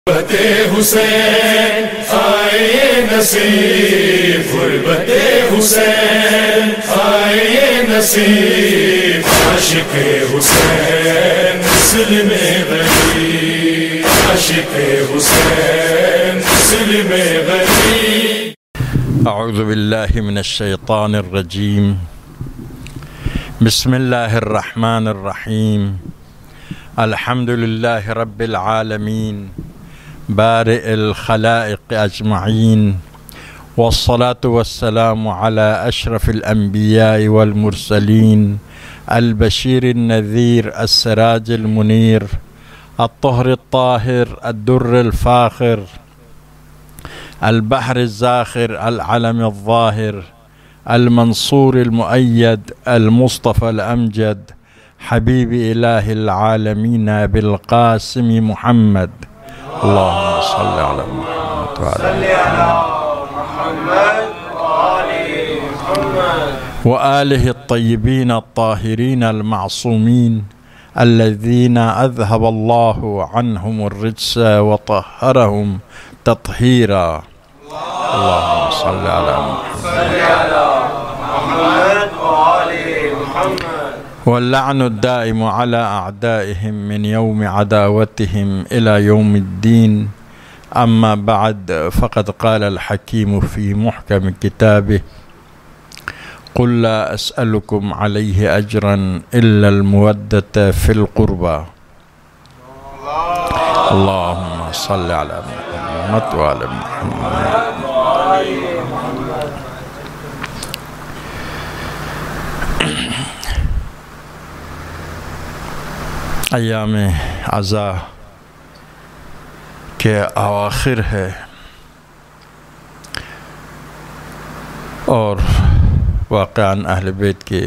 غربت حسین آئے نصیب، غربت حسین آئے نصیب، عاشق حسین مسلم غریب، عاشق حسین مسلم غریب۔ اعوذ باللہ من الشیطان الرجیم، بسم اللہ الرحمن الرحیم، الحمد للہ رب العالمین بارئ الخلائق اجمعین، والصلاة والسلام على اشرف الانبیاء والمرسلین، البشیر النذیر السراج المنیر، الطہر الطاہر الدر الفاخر، البحر الزاخر العلم الظاہر، المنصور المؤید المصطفى الامجد، حبیب الہ العالمین بالقاسم محمد، اللہم صل علی محمد وآلہ الطیبین الطاہرین المعصومین الذین اذهب اللہ عنہم الرجس وطہرہم تطہیرا، اللہم صل علی محمد واللعن الدائم على أعدائهم من يوم عداوتهم إلى يوم الدين، أما بعد، فقد قال الحكيم في محكم كتابه: قل لا أسألكم عليه أجرا إلا المودة في القربى، اللهم صل على محمد وعلى محمد۔ ایام عزا کے اواخر ہے اور واقعاً اہل بیت کے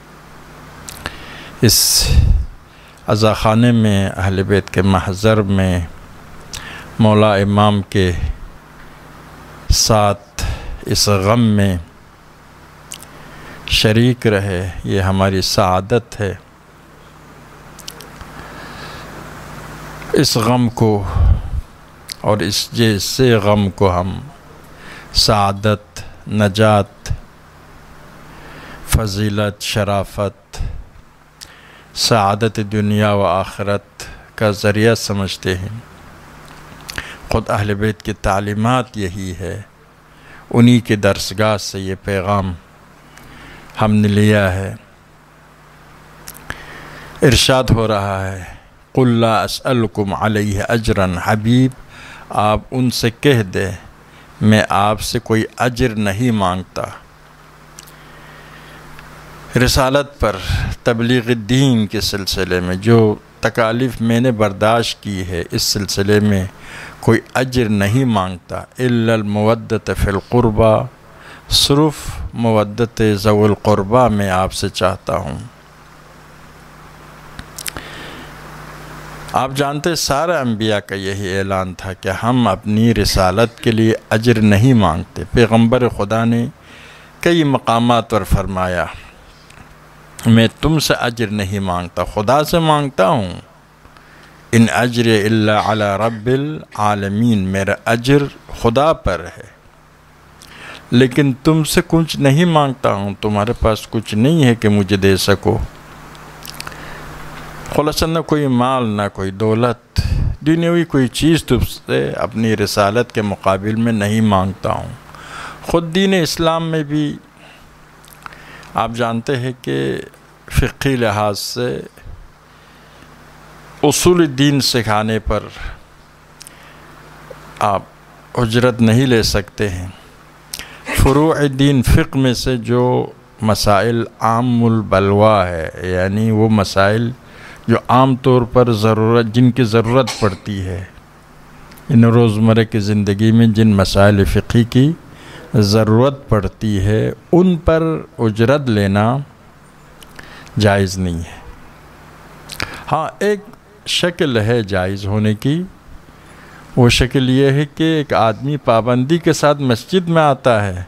اس عزا خانے میں، اہل بیت کے محضر میں مولا امام کے ساتھ اس غم میں شریک رہے، یہ ہماری سعادت ہے۔ اس غم کو اور اس جیسے غم کو ہم سعادت، نجات، فضیلت، شرافت، سعادت دنیا و آخرت کا ذریعہ سمجھتے ہیں۔ خود اہل بیت کی تعلیمات یہی ہے، انہی کے درسگاہ سے یہ پیغام ہم نے لیا ہے۔ ارشاد ہو رہا ہے: قل لا اسألکم علیہ اجرا، حبیب آپ ان سے کہہ دے میں آپ سے کوئی اجر نہیں مانگتا۔ رسالت پر، تبلیغ دین کے سلسلے میں جو تکالیف میں نے برداشت کی ہے، اس سلسلے میں کوئی اجر نہیں مانگتا، الا المودۃ فی القربہ، صرف مودت ذوی القربہ میں آپ سے چاہتا ہوں۔ آپ جانتے سارے انبیاء کا یہی اعلان تھا کہ ہم اپنی رسالت کے لیے اجر نہیں مانگتے۔ پیغمبر خدا نے کئی مقامات پر فرمایا میں تم سے اجر نہیں مانگتا، خدا سے مانگتا ہوں۔ ان اجر الا علی رب العالمین، میرا اجر خدا پر ہے، لیکن تم سے کچھ نہیں مانگتا ہوں، تمہارے پاس کچھ نہیں ہے کہ مجھے دے سکو۔ خلاصہ نہ کوئی مال، نہ کوئی دولت، دنیاوی کوئی چیز تم سے اپنی رسالت کے مقابل میں نہیں مانگتا ہوں۔ خود دین اسلام میں بھی آپ جانتے ہیں کہ فقہی لحاظ سے اصول دین سکھانے پر آپ اجرت نہیں لے سکتے ہیں۔ فروع دین فقہ میں سے جو مسائل عام البلوہ ہے، یعنی وہ مسائل جو عام طور پر جن کی ضرورت پڑتی ہے، ان روزمرہ کی زندگی میں جن مسائل فقہی کی ضرورت پڑتی ہے، ان پر اجرت لینا جائز نہیں ہے۔ ہاں، ایک شکل ہے جائز ہونے کی، وہ شکل یہ ہے کہ ایک آدمی پابندی کے ساتھ مسجد میں آتا ہے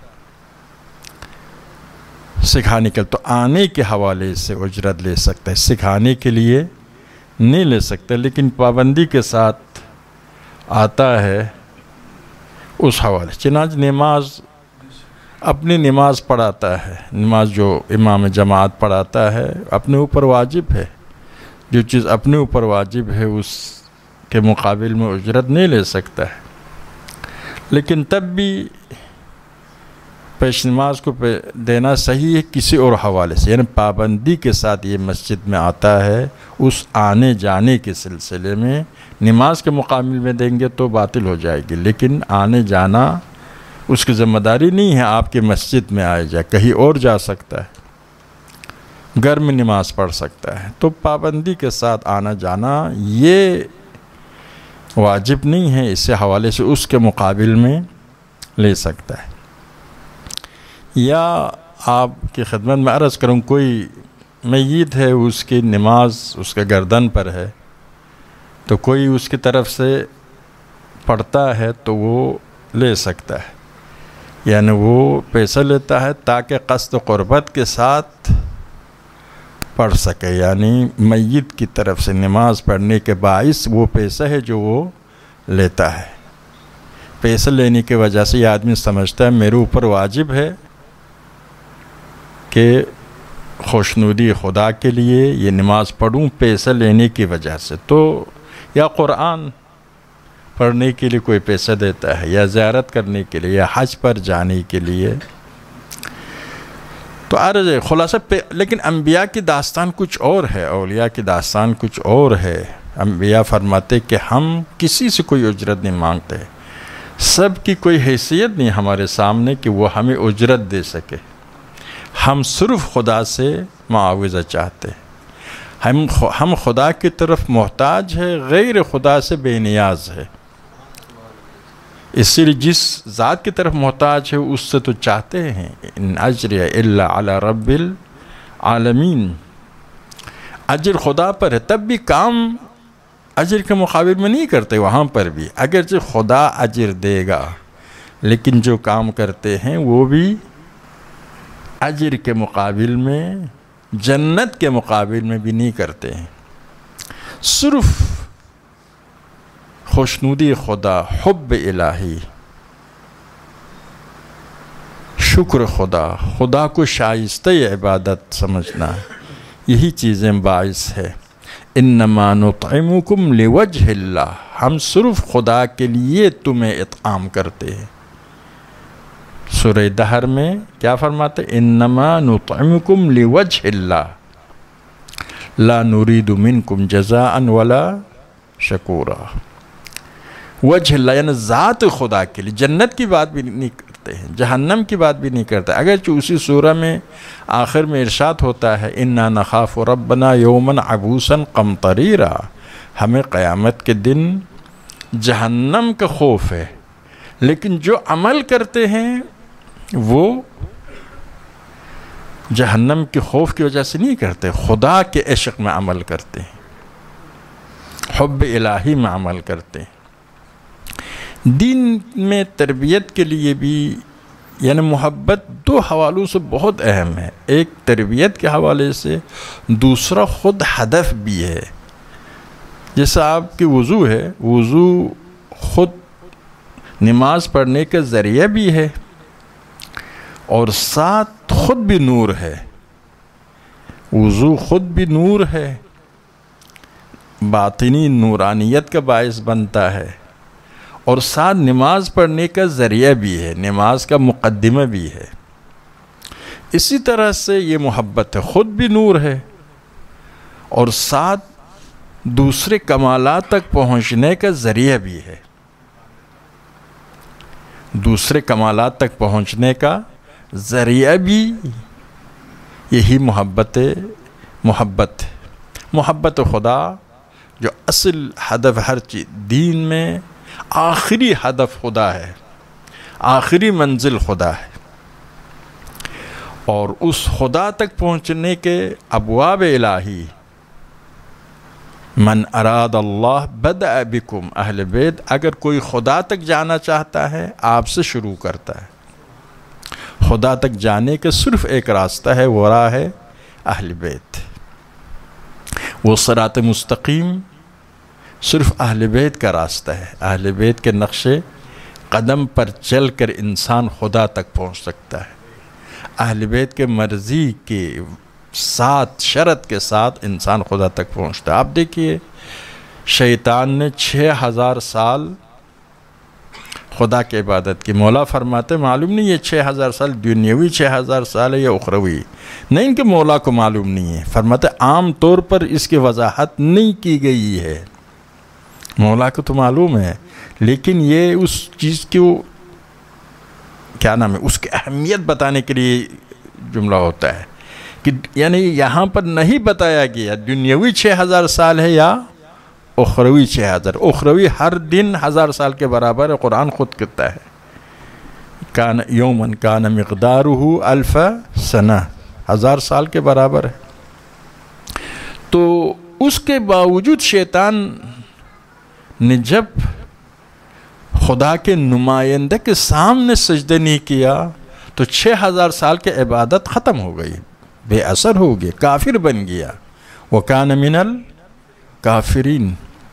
سکھانے کے، تو آنے کے حوالے سے اجرت لے سکتا ہے، سکھانے کے لیے نہیں لے سکتا، لیکن پابندی کے ساتھ آتا ہے اس حوالے. چنانچہ نماز اپنی نماز پڑھاتا ہے، نماز جو امام جماعت پڑھاتا ہے اپنے اوپر واجب ہے. جو چیز اپنے اوپر واجب ہے اس کے مقابل میں اجرت نہیں لے سکتا ہے. لیکن تب بھی پیش نماز کو دینا صحیح ہے کسی اور حوالے سے، یعنی پابندی کے ساتھ یہ مسجد میں آتا ہے، اس آنے جانے کے سلسلے میں نماز کے مقابل میں دیں گے تو باطل ہو جائے گی. لیکن آنے جانا اس کی ذمہ داری نہیں ہے آپ کی مسجد میں آئے جائے، کہیں اور جا سکتا ہے، گھر میں نماز پڑھ سکتا ہے. تو پابندی کے ساتھ آنا جانا یہ واجب نہیں ہے، اس حوالے سے اس کے مقابل میں لے سکتا ہے. یا آپ کی خدمت میں عرض کروں، کوئی میت ہے، اس کی نماز اس کے گردن پر ہے، تو کوئی اس کی طرف سے پڑھتا ہے تو وہ لے سکتا ہے، یعنی وہ پیسہ لیتا ہے تاکہ قصد قربت کے ساتھ پڑھ سکے. یعنی میت کی طرف سے نماز پڑھنے کے باعث وہ پیسہ ہے جو وہ لیتا ہے. پیسہ لینے کی وجہ سے یہ آدمی سمجھتا ہے میرے اوپر واجب ہے کہ خوشنودی خدا کے لیے یہ نماز پڑھوں پیسہ لینے کی وجہ سے. تو یا قرآن پڑھنے کے لیے کوئی پیسہ دیتا ہے، یا زیارت کرنے کے لیے، یا حج پر جانے کے لیے. تو عرض ہے خلاصہ لیکن انبیاء کی داستان کچھ اور ہے، اولیاء کی داستان کچھ اور ہے. انبیاء فرماتے کہ ہم کسی سے کوئی اجرت نہیں مانگتے، سب کی کوئی حیثیت نہیں ہمارے سامنے کہ وہ ہمیں اجرت دے سکے. ہم صرف خدا سے معاوضہ چاہتے ہیں. ہم خدا کی طرف محتاج ہے، غیر خدا سے بے نیاز ہے. اسی لیے جس ذات کی طرف محتاج ہے اس سے تو چاہتے ہیں ان اجری الا علی رب العالمین. اجر خدا پر ہے، تب بھی کام اجر کے مقابل میں نہیں کرتے. وہاں پر بھی اگرچہ خدا اجر دے گا لیکن جو کام کرتے ہیں وہ بھی اجر کے مقابل میں، جنت کے مقابل میں بھی نہیں کرتے ہیں. صرف خوشنودی خدا، حب الہی، شکر خدا، خدا کو شائستہ عبادت سمجھنا، یہی چیزیں باعث ہے. انما نطعمکم لوجہ اللہ، ہم صرف خدا کے لیے تمہیں اطعام کرتے ہیں. سورہ دہر میں کیا فرماتے؟ انما نطعمکم لوجہ اللہ لا نرید منکم جزاء ولا شکورا. وجہ اللہ یعنی ذات خدا کے لیے. جنت کی بات بھی نہیں کرتے ہیں، جہنم کی بات بھی نہیں کرتے. اگرچہ اسی سورہ میں آخر میں ارشاد ہوتا ہے انا نخاف ربنا یوما عبوسا قمطریرا، ہمیں قیامت کے دن جہنم کا خوف ہے. لیکن جو عمل کرتے ہیں وہ جہنم کے خوف کی وجہ سے نہیں کرتے، خدا کے عشق میں عمل کرتے ہیں، حب الہی میں عمل کرتے ہیں. دین میں تربیت کے لیے بھی یعنی محبت دو حوالوں سے بہت اہم ہے. ایک تربیت کے حوالے سے، دوسرا خود ہدف بھی ہے. جیسا آپ کی وضو ہے، وضو خود نماز پڑھنے کا ذریعہ بھی ہے اور ساتھ خود بھی نور ہے. وضو خود بھی نور ہے، باطنی نورانیت کا باعث بنتا ہے، اور ساتھ نماز پڑھنے کا ذریعہ بھی ہے، نماز کا مقدمہ بھی ہے. اسی طرح سے یہ محبت ہے، خود بھی نور ہے اور ساتھ دوسرے کمالات تک پہنچنے کا ذریعہ بھی ہے. دوسرے کمالات تک پہنچنے کا ذریعہ بھی یہی محبت ہے. محبت خدا جو اصل ہدف ہر چیز دین میں، آخری ہدف خدا ہے، آخری منزل خدا ہے. اور اس خدا تک پہنچنے کے ابواب الہی، من اراد اللہ بدأ بکم اہل بیت، اگر کوئی خدا تک جانا چاہتا ہے آپ سے شروع کرتا ہے. خدا تک جانے کا صرف ایک راستہ ہے، وہ راہ ہے اہل بیت. وہ صراط مستقیم صرف اہل بیت کا راستہ ہے. اہل بیت کے نقش قدم پر چل کر انسان خدا تک پہنچ سکتا ہے. اہل بیت کے مرضی کے ساتھ، شرط کے ساتھ انسان خدا تک پہنچتا ہے. آپ دیکھیے شیطان نے 6000 سال خدا کی عبادت کی. مولا فرماتے معلوم نہیں یہ 6000 سال دنیاوی 6000 سال ہے یا اخروی، نہیں، ان کے مولا کو معلوم نہیں ہے. فرماتے عام طور پر اس کی وضاحت نہیں کی گئی ہے. مولا کو تو معلوم ہے، لیکن یہ اس چیز کو کیا نام ہے، اس کی اہمیت بتانے کے لیے جملہ ہوتا ہے کہ یعنی یہاں پر نہیں بتایا گیا دنیاوی 6000 سال ہے یا اخروی 6000. اخروی ہر دن 1000 سال کے برابر ہے. قرآن خود کہتا ہے کان یومن کان مقدارہ الف سنہ، 1000 سال کے برابر ہے. تو اس کے باوجود شیطان نے جب خدا کے نمائندہ کے سامنے سجدہ نہیں کیا تو 6000 سال کی عبادت ختم ہو گئی، بے اثر ہو گئی، کافر بن گیا. وَكَانَ مِنَ الْكَافِرِينَ.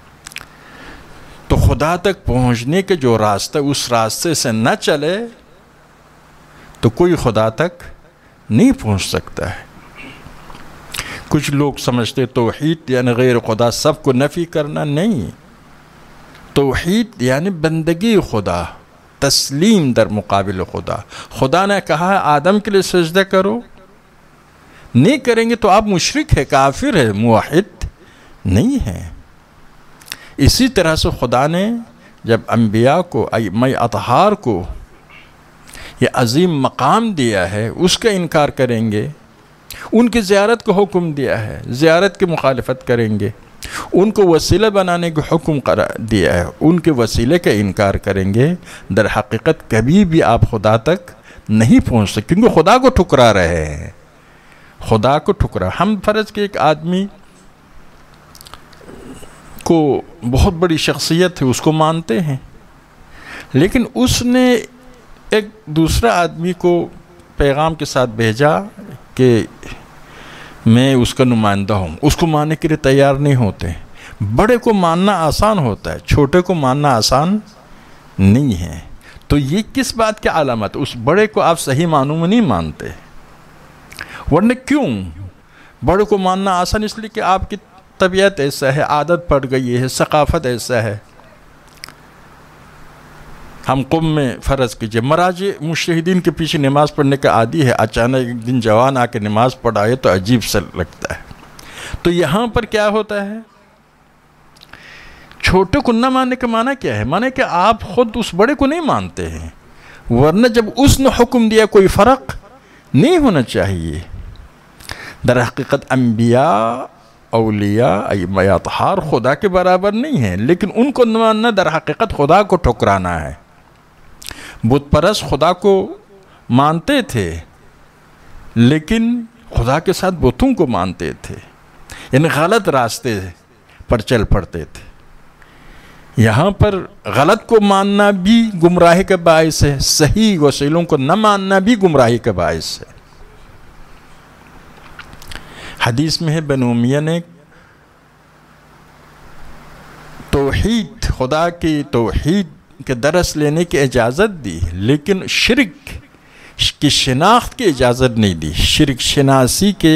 تو خدا تک پہنچنے کے جو راستہ، اس راستے سے نہ چلے تو کوئی خدا تک نہیں پہنچ سکتا ہے. کچھ لوگ سمجھتے توحید یعنی غیر خدا سب کو نفی کرنا، نہیں. توحید یعنی بندگی خدا، تسلیم در مقابل خدا. خدا نے کہا ہے آدم کے لیے سجدہ کرو، نہیں کریں گے تو آپ مشرک ہے، کافر ہے، موحد نہیں ہے. اسی طرح سے خدا نے جب انبیاء کو، ائمہ اطہار کو یہ عظیم مقام دیا ہے، اس کا انکار کریں گے. ان کی زیارت کو حکم دیا ہے، زیارت کی مخالفت کریں گے. ان کو وسیلہ بنانے کا حکم دیا ہے، ان کے وسیلے کا انکار کریں گے. در حقیقت کبھی بھی آپ خدا تک نہیں پہنچ سکتے، کیونکہ خدا کو ٹھکرا رہے ہیں. خدا کو ٹھکرا. ہم فرض کے ایک آدمی کو بہت بڑی شخصیت ہے، اس کو مانتے ہیں، لیکن اس نے ایک دوسرا آدمی کو پیغام کے ساتھ بھیجا کہ میں اس کا نمائندہ ہوں. اس کو ماننے کے لیے تیار نہیں ہوتے. بڑے کو ماننا آسان ہوتا ہے، چھوٹے کو ماننا آسان نہیں ہے. تو یہ کس بات کی علامت؟ اس بڑے کو آپ صحیح معنوں میں نہیں مانتے. ورنہ کیوں؟ بڑے کو ماننا آسان اس لیے کہ آپ کی طبیعت ایسا ہے، عادت پڑ گئی ہے، ثقافت ایسا ہے. ہم قوم میں فرض کیجئے مراجع مجتہدین کے پیچھے نماز پڑھنے کا عادی ہے، اچانک ایک دن جوان آ کے نماز پڑھائے تو عجیب سا لگتا ہے. تو یہاں پر کیا ہوتا ہے؟ چھوٹے کو نہ ماننے کا معنی کیا ہے؟ معنی کہ آپ خود اس بڑے کو نہیں مانتے ہیں. ورنہ جب اس نے حکم دیا کوئی فرق نہیں ہونا چاہیے. در حقیقت انبیاء، اولیاء، ائمہ اطہار خدا کے برابر نہیں ہیں، لیکن ان کو نہ ماننا در حقیقت خدا کو ٹھکرانا ہے. بت پرست خدا کو مانتے تھے لیکن خدا کے ساتھ بتوں کو مانتے تھے، یعنی غلط راستے پر چل پڑتے تھے. یہاں پر غلط کو ماننا بھی گمراہی کا باعث ہے، صحیح وسیلوں کو نہ ماننا بھی گمراہی کا باعث ہے. حدیث میں ہے بنو امیہ نے توحید، خدا کی توحید کے درس لینے کی اجازت دی، لیکن شرک کی شناخت کی اجازت نہیں دی، شرک شناسی کے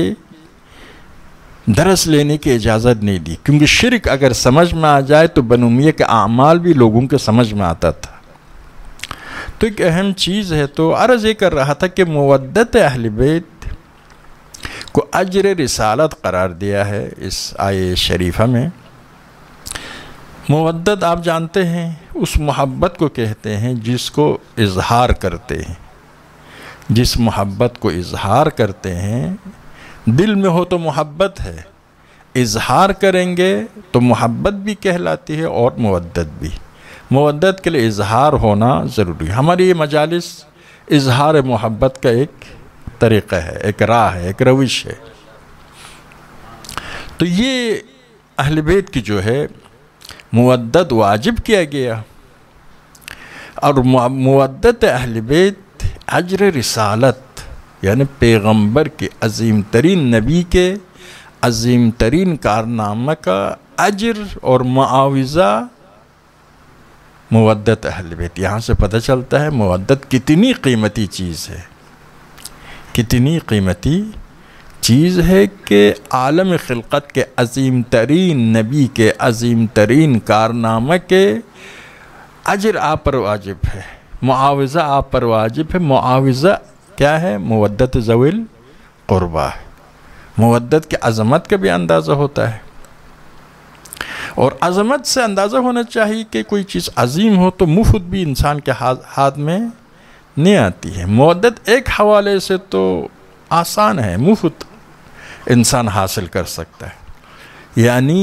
درس لینے کی اجازت نہیں دی. کیونکہ شرک اگر سمجھ میں آ جائے تو بنو امیہ کے اعمال بھی لوگوں کے سمجھ میں آتا تھا. تو ایک اہم چیز ہے. تو عرض یہ کر رہا تھا کہ مودت اہل بیت کو اجر رسالت قرار دیا ہے اس آیہ شریفہ میں. مودت آپ جانتے ہیں اس محبت کو کہتے ہیں جس کو اظہار کرتے ہیں. جس محبت کو اظہار کرتے ہیں، دل میں ہو تو محبت ہے، اظہار کریں گے تو محبت بھی کہلاتی ہے اور مودت بھی. مودت کے لیے اظہار ہونا ضروری ہے. ہماری یہ مجالس اظہار محبت کا ایک طریقہ ہے، ایک راہ ہے، ایک روش ہے. تو یہ اہل بیت کی جو ہے مودت واجب کیا گیا، اور مودت اہل بیت اجر رسالت یعنی پیغمبر کے عظیم ترین نبی کے عظیم ترین کارنامہ کا اجر اور معاوضہ مودت اہل بیت. یہاں سے پتہ چلتا ہے مودت کتنی قیمتی چیز ہے، کتنی قیمتی چیز ہے کہ عالم خلقت کے عظیم ترین نبی کے عظیم ترین کارنامہ کے اجر آپ پر واجب ہے، معاوضہ آپ پر واجب ہے. معاوضہ کیا ہے؟ مودت ذوی القربہ. مودت کے عظمت کا بھی اندازہ ہوتا ہے، اور عظمت سے اندازہ ہونا چاہیے کہ کوئی چیز عظیم ہو تو مفت بھی انسان کے ہاتھ میں نہیں آتی ہے. مودت ایک حوالے سے تو آسان ہے، مفت انسان حاصل کر سکتا ہے. یعنی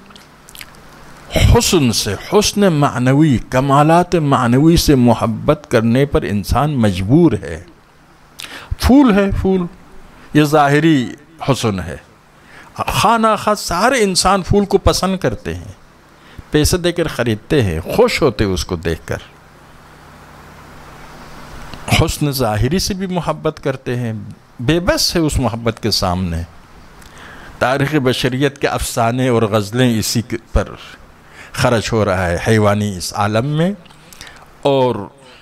حسن سے، حسن معنوی، کمالات معنوی سے محبت کرنے پر انسان مجبور ہے. پھول ہے، پھول یہ ظاہری حسن ہے، خواہ خواہ سارے انسان پھول کو پسند کرتے ہیں، پیسے دے کر خریدتے ہیں، خوش ہوتے اس کو دیکھ کر. حسن ظاہری سے بھی محبت کرتے ہیں، بے بس ہے اس محبت کے سامنے. تاریخ بشریت کے افسانے اور غزلیں اسی پر خرچ ہو رہا ہے حیوانی اس عالم میں. اور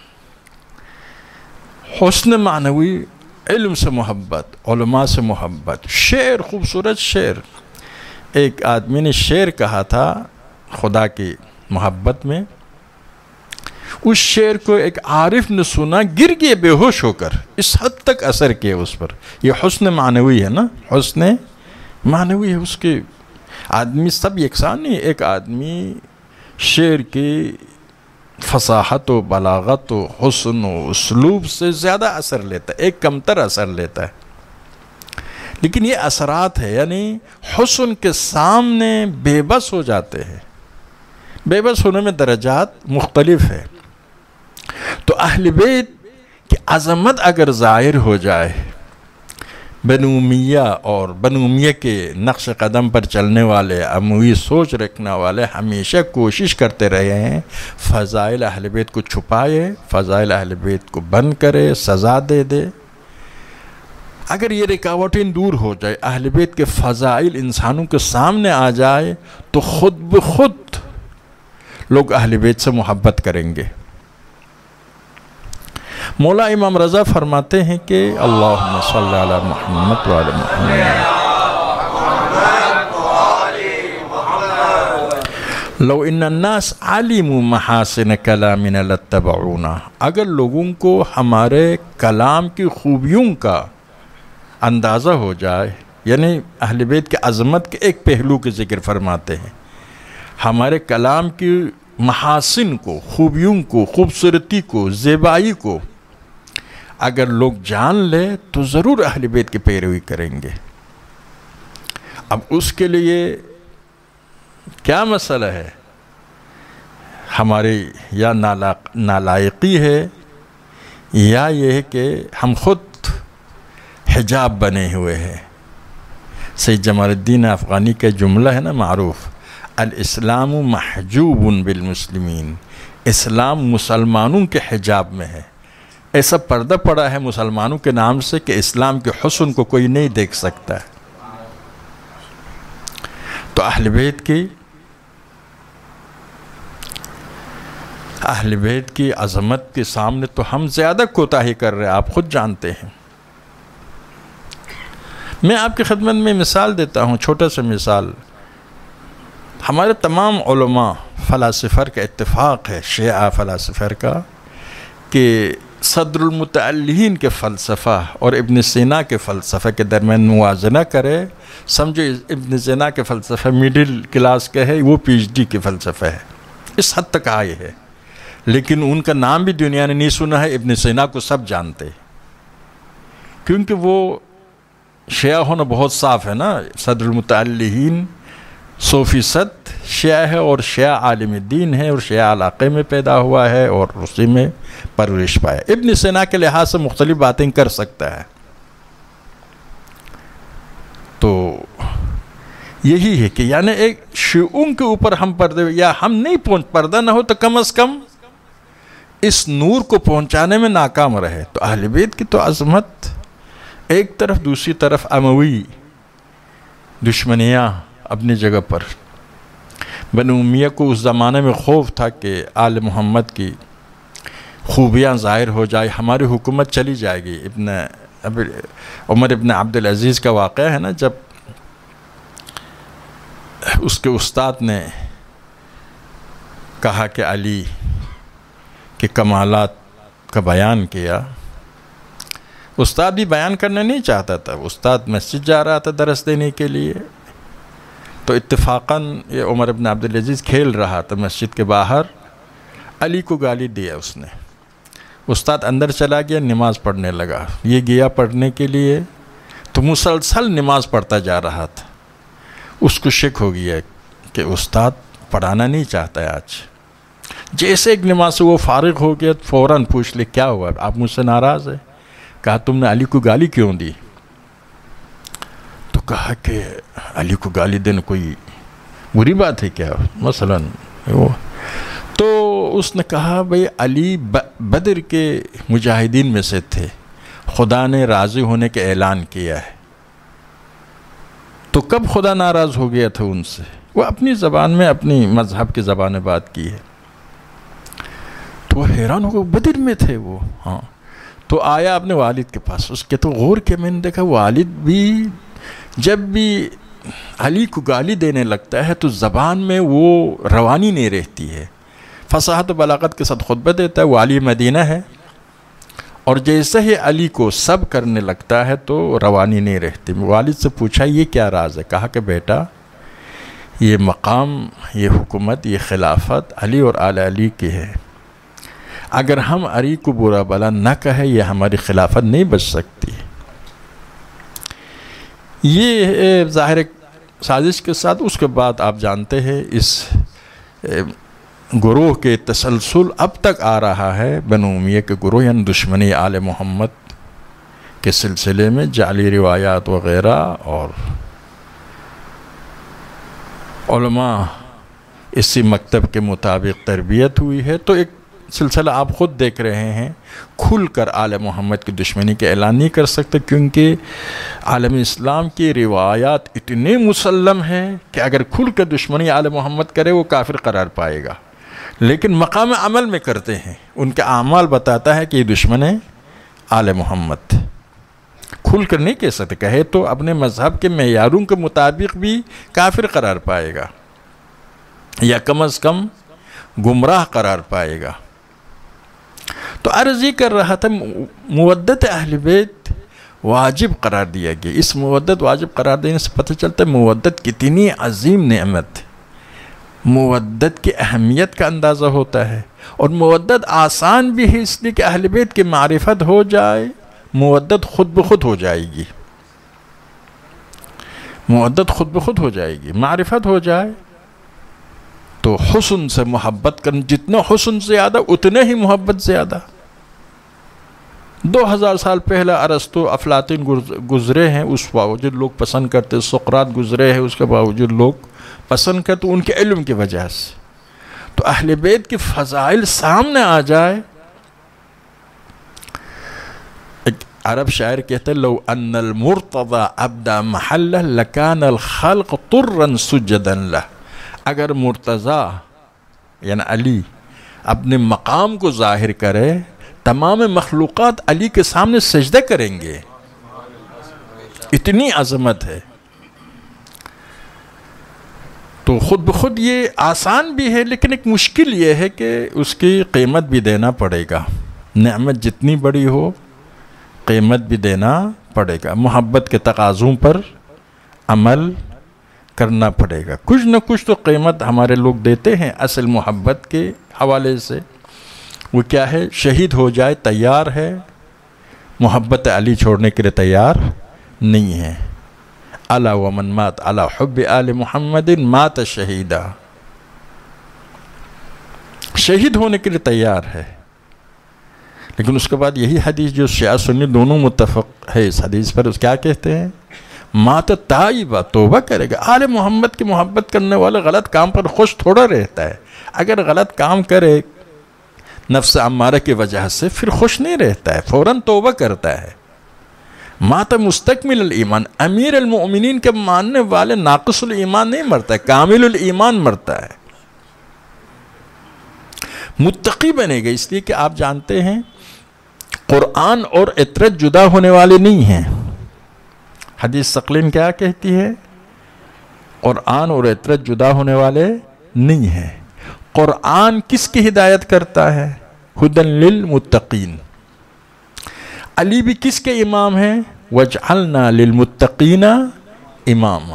حسن معنوی، علم سے محبت، علماء سے محبت. شعر، خوبصورت شعر. ایک آدمی نے شعر کہا تھا خدا کی محبت میں، اس شعر کو ایک عارف نے سنا، گر گئے بے ہوش ہو کر. اس حد تک اثر کیا اس پر. یہ حسن معنوی ہے نا، حسن معنوی ہے. اس کے آدمی سب یکساں نہیں، ایک آدمی شعر کی فصاحت و بلاغت و حسن و اسلوب سے زیادہ اثر لیتا ہے، ایک کمتر اثر لیتا ہے. لیکن یہ اثرات ہے، یعنی حسن کے سامنے بے بس ہو جاتے ہیں. بے بس ہونے میں درجات مختلف ہے. تو اہل بیت کی عظمت اگر ظاہر ہو جائے، بنو امیہ اور بنو امیہ کے نقش قدم پر چلنے والے، اموی سوچ رکھنے والے ہمیشہ کوشش کرتے رہے ہیں فضائل اہل بیت کو چھپائے، فضائل اہل بیت کو بند کرے، سزا دے دے. اگر یہ رکاوٹیں دور ہو جائے، اہل بیت کے فضائل انسانوں کے سامنے آ جائے، تو خود بخود لوگ اہل بیت سے محبت کریں گے. مولا امام رضا فرماتے ہیں کہ اللہم صلی علی محمد و علی محمد لو ان الناس علموا محاسن کلامنا لاتبعونا. اگر لوگوں کو ہمارے کلام کی خوبیوں کا اندازہ ہو جائے، یعنی اہل بیت کے عظمت کے ایک پہلو کے ذکر فرماتے ہیں، ہمارے کلام کی محاسن کو، خوبیوں کو، خوبصورتی کو، زیبائی کو اگر لوگ جان لے تو ضرور اہل بیت کی پیروی کریں گے. اب اس کے لیے کیا مسئلہ ہے؟ ہماری یا نالائقی ہے، یا یہ ہے کہ ہم خود حجاب بنے ہوئے ہیں. سید جمال الدین افغانی کا جملہ ہے نا معروف، الاسلام محجوب بالمسلمین. اسلام مسلمانوں کے حجاب میں ہے. ایسا پردہ پڑا ہے مسلمانوں کے نام سے کہ اسلام کے حسن کو کوئی نہیں دیکھ سکتا ہے. تو اہل بیت کی عظمت کے سامنے تو ہم زیادہ کوتاہی کر رہے ہیں، آپ خود جانتے ہیں. میں آپ کی خدمت میں مثال دیتا ہوں، چھوٹا سا مثال. ہمارے تمام علماء فلاسفر کا اتفاق ہے، شیعہ فلاسفر کا، کہ صدر المتعلین کے فلسفہ اور ابن سینا کے فلسفہ کے درمیان موازنہ کرے. سمجھو ابن سینا کے فلسفہ میڈل کلاس کا ہے، وہ پی ایچ ڈی کے فلسفہ ہے، اس حد تک آئے ہے. لیکن ان کا نام بھی دنیا نے نہیں سنا ہے. ابن سینا کو سب جانتے، کیونکہ وہ شیعہ ہونا بہت صاف ہے نا. صدر المتعلین 100% شیعہ ہے، اور شیعہ عالم دین ہے، اور شیعہ علاقے میں پیدا ہوا ہے اور اسی میں پرورش پایا. ابن سینا کے لحاظ سے مختلف باتیں کر سکتا ہے. تو یہی ہے کہ یعنی ایک شیعوں کے اوپر ہم پردے، یا ہم نہیں پردہ نہ ہو تو کم از کم اس نور کو پہنچانے میں ناکام رہے. تو اہل بیت کی تو عظمت ایک طرف، دوسری طرف اموی دشمنیاں اپنی جگہ پر. بنو امیہ کو اس زمانے میں خوف تھا کہ آل محمد کی خوبیاں ظاہر ہو جائے، ہماری حکومت چلی جائے گی۔ عمر ابن عبدالعزیز کا واقعہ ہے نا، جب اس کے استاد نے کہا کہ علی کے کمالات کا بیان کیا، استاد بھی بیان کرنا نہیں چاہتا تھا، استاد مسجد جا رہا تھا درس دینے کے لیے، تو اتفاقاً یہ عمر ابن عبدالعزیز کھیل رہا تھا مسجد کے باہر، علی کو گالی دیا اس نے۔ استاد اندر چلا گیا، نماز پڑھنے لگا، یہ گیا پڑھنے کے لیے تو مسلسل نماز پڑھتا جا رہا تھا۔ اس کو شک ہو گیا کہ استاد پڑھانا نہیں چاہتا ہے آج۔ جیسے ایک نماز سے وہ فارغ ہو گیا فوراً پوچھ لے کیا ہوا، آپ مجھ سے ناراض ہے؟ کہا تم نے علی کو گالی کیوں دی؟ تو کہا کہ علی کو گالی دینا کوئی بری بات ہے کیا مثلاً؟ تو اس نے کہا بھئی علی بدر کے مجاہدین میں سے تھے، خدا نے راضی ہونے کا اعلان کیا ہے، تو کب خدا ناراض ہو گیا تھا ان سے؟ وہ اپنی زبان میں اپنی مذہب کی زبان میں بات کی ہے۔ تو وہ حیران ہو گیا، بدر میں تھے وہ، ہاں۔ تو آیا اپنے والد کے پاس، اس کے تو غور کے میں نے دیکھا والد بھی جب بھی علی کو گالی دینے لگتا ہے تو زبان میں وہ روانی نہیں رہتی ہے، فصاحت و بلاغت کے ساتھ خطبہ دیتا ہے، وہ علی مدینہ ہے، اور جیسے ہی علی کو سب کرنے لگتا ہے تو روانی نہیں رہتی۔ والد سے پوچھا یہ کیا راز ہے؟ کہا کہ بیٹا یہ مقام، یہ حکومت، یہ خلافت علی اور آل علی کی ہے، اگر ہم علی کو برا بلا نہ کہیں یہ ہماری خلافت نہیں بچ سکتی۔ یہ ظاہر سازش کے ساتھ اس کے بعد آپ جانتے ہیں اس گروہ کے تسلسل اب تک آ رہا ہے، بنو امیہ کے گروہ یعنی دشمنی آل محمد کے سلسلے میں جعلی روایات وغیرہ، اور علماء اسی مکتب کے مطابق تربیت ہوئی ہے۔ تو ایک سلسلہ آپ خود دیکھ رہے ہیں، کھل کر آل محمد کی دشمنی کے اعلان نہیں کر سکتے، کیونکہ عالم اسلام کی روایات اتنے مسلم ہیں کہ اگر کھل کر دشمنی آل محمد کرے وہ کافر قرار پائے گا، لیکن مقام عمل میں کرتے ہیں، ان کا اعمال بتاتا ہے کہ یہ دشمن ہے آل محمد۔ کھل کر نہیں کہہ سکتے، کہے تو اپنے مذہب کے معیاروں کے مطابق بھی کافر قرار پائے گا یا کم از کم گمراہ قرار پائے گا۔ تو عرض یہ کر رہا تھا مودت اہل بیت واجب قرار دیا گیا۔ اس مودت واجب قرار دینے سے پتہ چلتا ہے مودت کتنی عظیم نعمت ہے، مودت کی اہمیت کا اندازہ ہوتا ہے، اور مودت آسان بھی ہے اس لیے کہ اہل بیت کی معرفت ہو جائے مودت خود بخود ہو جائے گی، مودت خود بخود ہو جائے گی، معرفت ہو جائے تو حسن سے محبت کرنا، جتنا حسن زیادہ اتنے ہی محبت زیادہ۔ 2000 سال پہلے ارسطو افلاطون گزرے ہیں، اس باوجود لوگ پسند کرتے، سقراط گزرے ہیں، اس کے باوجود لوگ پسند کرتے ان کے علم کی وجہ سے۔ تو اہل بیت کی فضائل سامنے آ جائے، ایک عرب شاعر کہتے ہیں لو ان المرتضی ابدا محلہ لکان الخلق طرا سجدا لہ، اگر مرتضیٰ یعنی علی اپنے مقام کو ظاہر کرے تمام مخلوقات علی کے سامنے سجدہ کریں گے، اتنی عظمت ہے۔ تو خود بخود یہ آسان بھی ہے، لیکن ایک مشکل یہ ہے کہ اس کی قیمت بھی دینا پڑے گا، نعمت جتنی بڑی ہو قیمت بھی دینا پڑے گا، محبت کے تقاضوں پر عمل کرنا پڑے گا، کچھ نہ کچھ تو قیمت ہمارے لوگ دیتے ہیں اصل محبت کے حوالے سے۔ وہ کیا ہے؟ شہید ہو جائے تیار ہے، محبت علی چھوڑنے کے لیے تیار نہیں ہے۔ الا ومن مات علی حب آل محمد مات شہیدا، شہید ہونے کے لیے تیار ہے، لیکن اس کے بعد یہی حدیث جو شیعہ سنی دونوں متفق ہے اس حدیث پر، اس کیا کہتے ہیں؟ مات تائبہ، توبہ کرے گا۔ آل محمد کی محبت کرنے والا غلط کام پر خوش تھوڑا رہتا ہے، اگر غلط کام کرے نفس امارہ کی وجہ سے پھر خوش نہیں رہتا ہے، فوراً توبہ کرتا ہے۔ مات مستکمل الایمان، امیر المؤمنین کے ماننے والے ناقص الایمان نہیں مرتا ہے، کامل الایمان مرتا ہے۔ متقی بنے گا، اس لیے کہ آپ جانتے ہیں قرآن اور اطرت جدا ہونے والے نہیں ہیں۔ حدیث ثقلین کیا کہتی ہے؟ قرآن اور اطرت جدا ہونے والے نہیں ہیں۔ قرآن کس کی ہدایت کرتا ہے؟ ہدن للمتقین۔ علی بھی کس کے امام ہیں؟ وَجْعَلْنَا لِلْمُتَّقِينَ اماما۔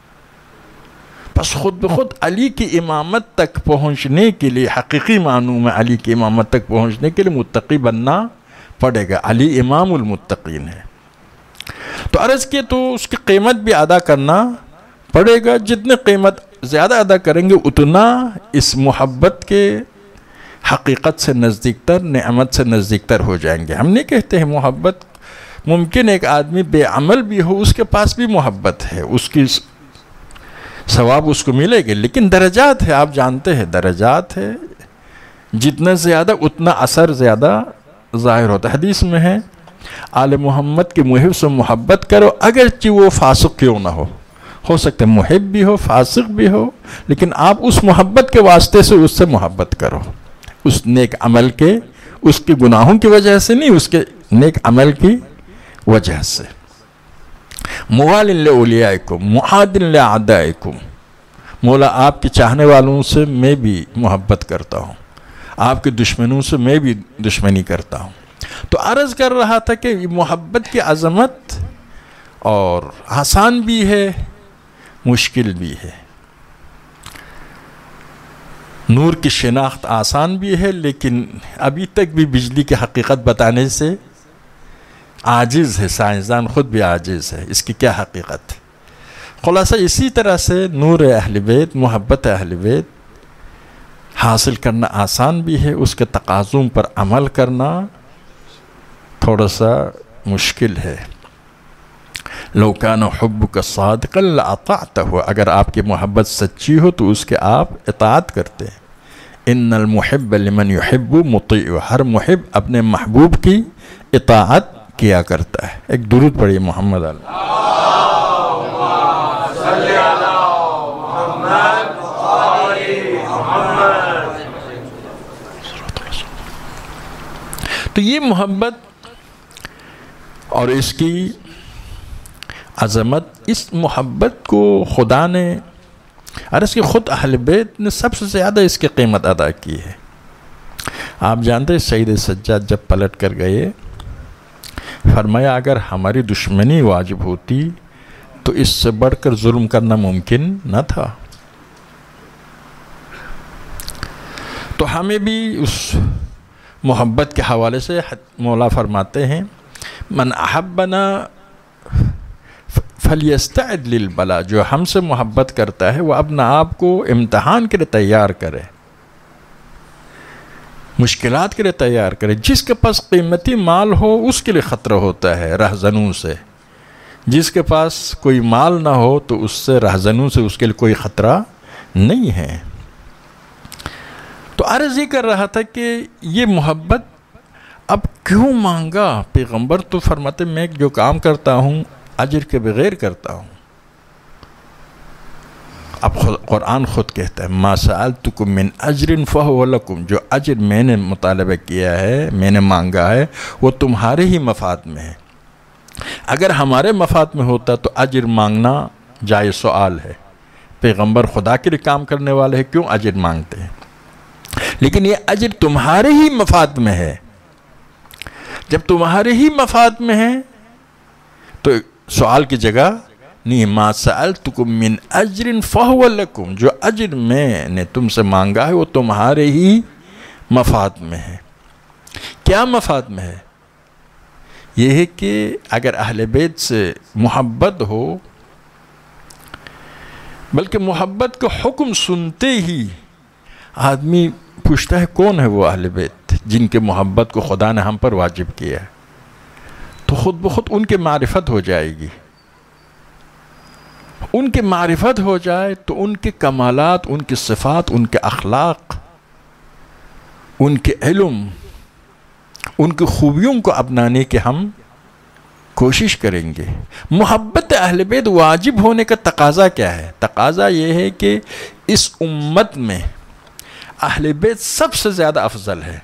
بس خود بخود علی کی امامت تک پہنچنے کے لیے، حقیقی معنوں میں علی کی امامت تک پہنچنے کے لیے متقی بننا پڑے گا۔ علی امام المتقین ہے۔ تو عرض کیا تو اس کی قیمت بھی ادا کرنا پڑے گا۔ جتنے قیمت زیادہ ادا کریں گے اتنا اس محبت کے حقیقت سے نزدیک تر، نعمت سے نزدیک تر ہو جائیں گے۔ ہم نہیں کہتے ہیں محبت، ممکن ایک آدمی بے عمل بھی ہو، اس کے پاس بھی محبت ہے، اس کی ثواب اس کو ملے گے، لیکن درجات ہے، آپ جانتے ہیں درجات ہے، جتنا زیادہ اتنا اثر زیادہ ظاہر ہوتا ہے۔ حدیث میں ہے آل محمد کے محب سے محبت کرو اگرچہ وہ فاسق کیوں نہ ہو سکتا ہے محب بھی ہو فاسق بھی ہو، لیکن آپ اس محبت کے واسطے سے اس سے محبت کرو، اس نیک عمل کے، اس کے گناہوں کی وجہ سے نہیں، اس کے نیک عمل کی وجہ سے۔ موال لأولیائکم معاد لأعدائکم، مولا آپ کے چاہنے والوں سے میں بھی محبت کرتا ہوں، آپ کے دشمنوں سے میں بھی دشمنی کرتا ہوں۔ تو عرض کر رہا تھا کہ محبت کی عظمت اور آسان بھی ہے، مشکل بھی ہے۔ نور کی شناخت آسان بھی ہے، لیکن ابھی تک بھی بجلی کی حقیقت بتانے سے عاجز ہے، سائنسدان خود بھی عاجز ہے، اس کی کیا حقیقت ہے۔ خلاصہ اسی طرح سے نور اہل بیت، محبت اہل بیت حاصل کرنا آسان بھی ہے، اس کے تقاضوں پر عمل کرنا تھوڑا سا مشکل ہے۔ لو کان حبک صادقا لاطعتہ، اگر آپ کی محبت سچی ہو تو اس کے آپ اطاعت کرتے ہیں۔ ان المحب لمن یحب مطیع، ہر محب اپنے محبوب کی اطاعت کیا کرتا ہے۔ ایک درود پڑھیے محمد اللہ۔ تو یہ محبت اور اس کی عظمت، اس محبت کو خدا نے عرض کہ خود اہل بیت نے سب سے زیادہ اس کی قیمت ادا کی ہے۔ آپ جانتے ہیں سید سجاد جب پلٹ کر گئے، فرمایا اگر ہماری دشمنی واجب ہوتی تو اس سے بڑھ کر ظلم کرنا ممکن نہ تھا۔ تو ہمیں بھی اس محبت کے حوالے سے مولا فرماتے ہیں من احبنا فلیستعد للبلا، جو ہم سے محبت کرتا ہے وہ اپنا آپ کو امتحان کے لیے تیار کرے، مشکلات کے لیے تیار کرے۔ جس کے پاس قیمتی مال ہو اس کے لیے خطرہ ہوتا ہے رہزنوں سے، جس کے پاس کوئی مال نہ ہو تو اس سے رہزنوں سے اس کے لیے کوئی خطرہ نہیں ہے۔ تو عرض یہ کر رہا تھا کہ یہ محبت اب کیوں مانگا؟ پیغمبر تو فرماتے میں جو کام کرتا ہوں اجر کے بغیر کرتا ہوں۔ اب قرآن خود کہتا ہے ما سألتکم من اجر فہو لکم، جو اجر میں نے مطالبہ کیا ہے، میں نے مانگا ہے، وہ تمہارے ہی مفاد میں ہے۔ اگر ہمارے مفاد میں ہوتا تو اجر مانگنا جائز سوال ہے۔ پیغمبر خدا کے لیے کام کرنے والے ہیں، کیوں اجر مانگتے ہیں؟ لیکن یہ اجر تمہارے ہی مفاد میں ہے۔ جب تمہارے ہی مفاد میں ہے تو سوال کی جگہ نہیں۔ ما سألتکم من اجر فہو لکم، جو اجر میں نے تم سے مانگا ہے وہ تمہارے ہی مفاد میں ہے۔ کیا مفاد میں ہے؟ یہ ہے کہ اگر اہل بیت سے محبت ہو، بلکہ محبت کا حکم سنتے ہی آدمی پوچھتا ہے کون ہے وہ اہل بیت جن کے محبت کو خدا نے ہم پر واجب کیا ہے، تو خود بخود ان کے معرفت ہو جائے گی۔ ان کے معرفت ہو جائے تو ان کے کمالات، ان کی صفات، ان کے اخلاق، ان کے علم، ان کی خوبیوں کو اپنانے کے ہم کوشش کریں گے۔ محبت اہل بیت واجب ہونے کا تقاضا کیا ہے؟ تقاضا یہ ہے کہ اس امت میں اہل بیت سب سے زیادہ افضل ہے۔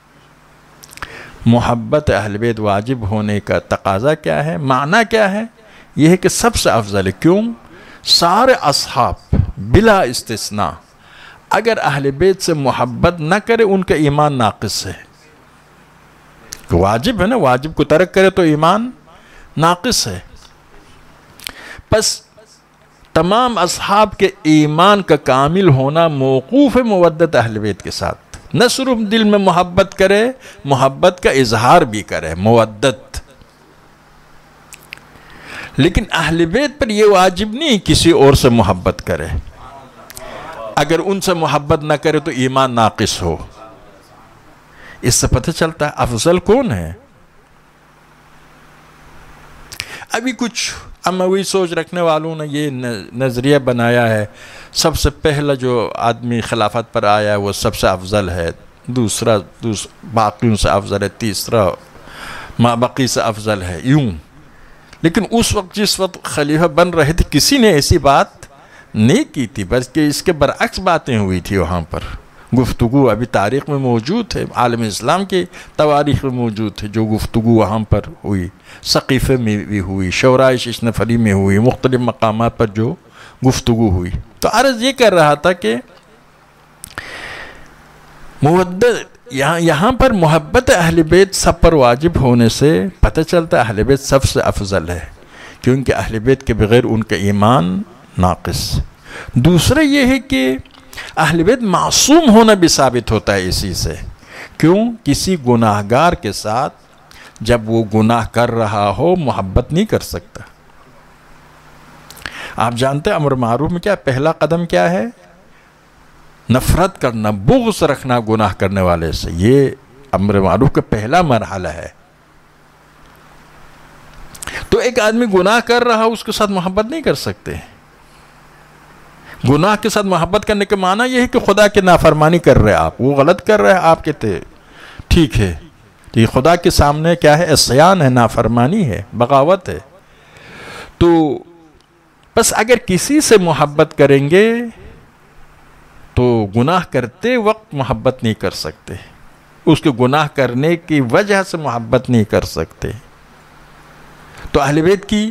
محبت اہل بیت واجب ہونے کا تقاضا کیا ہے، معنی کیا ہے؟ یہ ہے کہ سب سے افضل ہے۔ کیوں؟ سارے اصحاب بلا استثناء اگر اہل بیت سے محبت نہ کرے ان کا ایمان ناقص ہے۔ واجب ہے نا، واجب کو ترک کرے تو ایمان ناقص ہے۔ پس تمام اصحاب کے ایمان کا کامل ہونا موقوف ہے مودت اہل بیت کے ساتھ۔ نہ صرف دل میں محبت کرے، محبت کا اظہار بھی کرے، مودت۔ لیکن اہل بیت پر یہ واجب نہیں کسی اور سے محبت کرے۔ اگر ان سے محبت نہ کرے تو ایمان ناقص ہو۔ اس سے پتہ چلتا ہے افضل کون ہے۔ ابھی کچھ اموی سوچ رکھنے والوں نے یہ نظریہ بنایا ہے سب سے پہلا جو آدمی خلافت پر آیا ہے وہ سب سے افضل ہے، دوسرا باقیوں سے افضل ہے، تیسرا مابقی سے افضل ہے، یوں۔ لیکن اس وقت جس وقت خلیفہ بن رہے تھے کسی نے ایسی بات نہیں کی تھی، بلکہ اس کے برعکس باتیں ہوئی تھی وہاں پر۔ گفتگو ابھی تاریخ میں موجود ہے، عالم اسلام کی تواریخ میں موجود ہے، جو گفتگو وہاں پر ہوئی، سقیفے میں بھی ہوئی، شورائے شش نفری میں ہوئی، مختلف مقامات پر جو گفتگو ہوئی۔ تو عرض یہ کر رہا تھا کہ مودت یہاں پر محبت اہل بیت سب پر واجب ہونے سے پتہ چلتا ہے اہل بیت سب سے افضل ہے، کیونکہ اہل بیت کے بغیر ان کا ایمان ناقص۔ دوسرا یہ ہے کہ اہل بیت معصوم ہونا بھی ثابت ہوتا ہے اسی سے۔ کیوں؟ کسی گناہگار کے ساتھ جب وہ گناہ کر رہا ہو محبت نہیں کر سکتا۔ آپ جانتے ہیں امر معروف میں کیا پہلا قدم کیا ہے؟ نفرت کرنا، بغض رکھنا گناہ کرنے والے سے، یہ امر معروف کا پہلا مرحلہ ہے۔ تو ایک آدمی گناہ کر رہا اس کے ساتھ محبت نہیں کر سکتے۔ گناہ کے ساتھ محبت کرنے کا معنی یہ ہے کہ خدا کی نافرمانی کر رہے آپ، وہ غلط کر رہے آپ کہتے ٹھیک ہے، تو یہ خدا کے سامنے کیا ہے؟ عصیان ہے، نافرمانی ہے، بغاوت ہے۔ تو بس اگر کسی سے محبت کریں گے تو گناہ کرتے وقت محبت نہیں کر سکتے، اس کے گناہ کرنے کی وجہ سے محبت نہیں کر سکتے۔ تو اہل بیت کی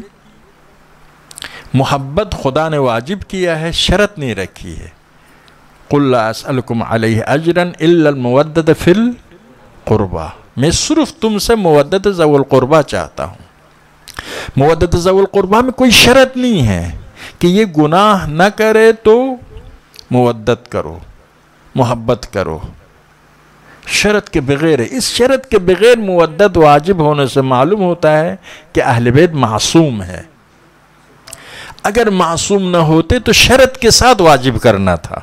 محبت خدا نے واجب کیا ہے، شرط نہیں رکھی ہے۔ قُلْ لَا أَسْأَلُكُمْ عَلَيْهِ أَجْرًا إِلَّا الْمَوَدَّةَ فِي الْقُرْبَى، میں صرف تم سے مودت ذوی القربہ چاہتا ہوں۔ مودت ذوی القربہ میں کوئی شرط نہیں ہے کہ یہ گناہ نہ کرے تو مودت کرو، محبت کرو، شرط کے بغیر ہے۔ اس شرط کے بغیر مودت واجب ہونے سے معلوم ہوتا ہے کہ اہل بیت معصوم ہے۔ اگر معصوم نہ ہوتے تو شرط کے ساتھ واجب کرنا تھا،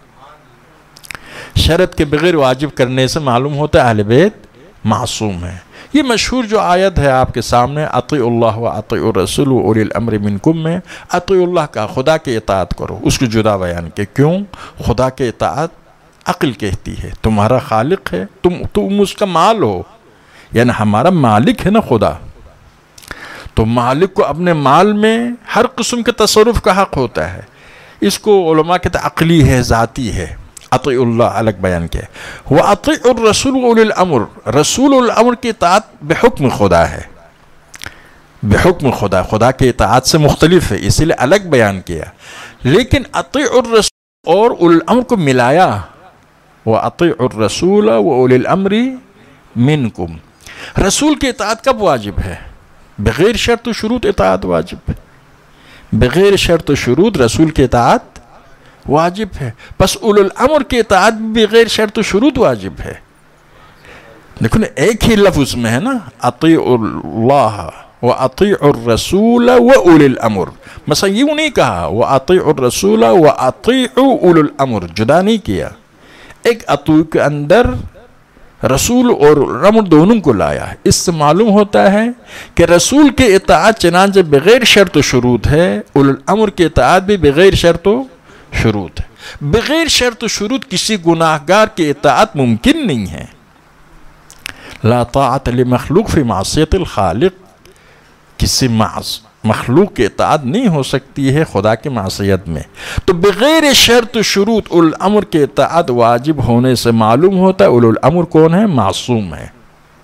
شرط کے بغیر واجب کرنے سے معلوم ہوتا ہے اہل بیت معصوم ہے۔ یہ مشہور جو آیت ہے آپ کے سامنے، اطیعوا اللہ و اطیعوا الرسول و اولی الامر منکم میں، اطیعوا اللہ کا خدا کے اطاعت کرو، اس کو جدا بیان کہ کیوں؟ خدا کے اطاعت عقل کہتی ہے، تمہارا خالق ہے، تم اس کا مال ہو، یعنی ہمارا مالک ہے نا خدا، تو مالک کو اپنے مال میں ہر قسم کے تصرف کا حق ہوتا ہے۔ اس کو علماء کہتے ہیں عقلی ہے، ذاتی ہے۔ اطیع اللہ الگ بیان کیا، وَأَطِعُ الرَّسُولُ أُولِي الْأَمْرِ، رسول الامر کی اطاعت بحکم خدا ہے، بحکم خدا، خدا کی اطاعت سے مختلف ہے، اسی لئے الگ بیان کیا۔ لیکن اطیع الرسول اور اولی الامر کو ملایا، وَأَطِعُ الرَّسُولَ وَأُولِي الْأَمْرِ مِنْكُمْ۔ رسول کی اطاعت کب واجب ہے؟ بغیر شرط و شروط اطاعت واجب ہے، بغیر شرط و شروط رسول کی اطاعت واجب ہے۔ پس اولی الامر کی اطاعت بغیر شرط و شروط واجب ہے۔ دیکھو نا، ایک ہی لفظ میں ہے نا، اطیع اللہ واطیع الرسول واولی الامر، مثلا یوں نہیں کہا واطیع الرسول واطیع اولی الامر، جدا نہیں کیا، ایک اطیع کے اندر رسول اور امر دونوں کو لایا ہے۔ اس سے معلوم ہوتا ہے کہ رسول کی اطاعت چنانچہ بغیر شرط و شروط ہے، اولی الامر کی اطاعت بھی بغیر شرط و شروط ہے۔ بغیر شرط و شروط کسی گناہگار کی اطاعت ممکن نہیں ہے۔ لا طاعت لمخلوق فی معصیت الخالق، کسی مخلوق کی اطاعت نہیں ہو سکتی ہے خدا کی معصیت میں. تو بغیر شرط و شروط اولو الامر کی اطاعت واجب ہونے سے معلوم ہوتا ہے اولو الامر کون ہے؟ معصوم ہے.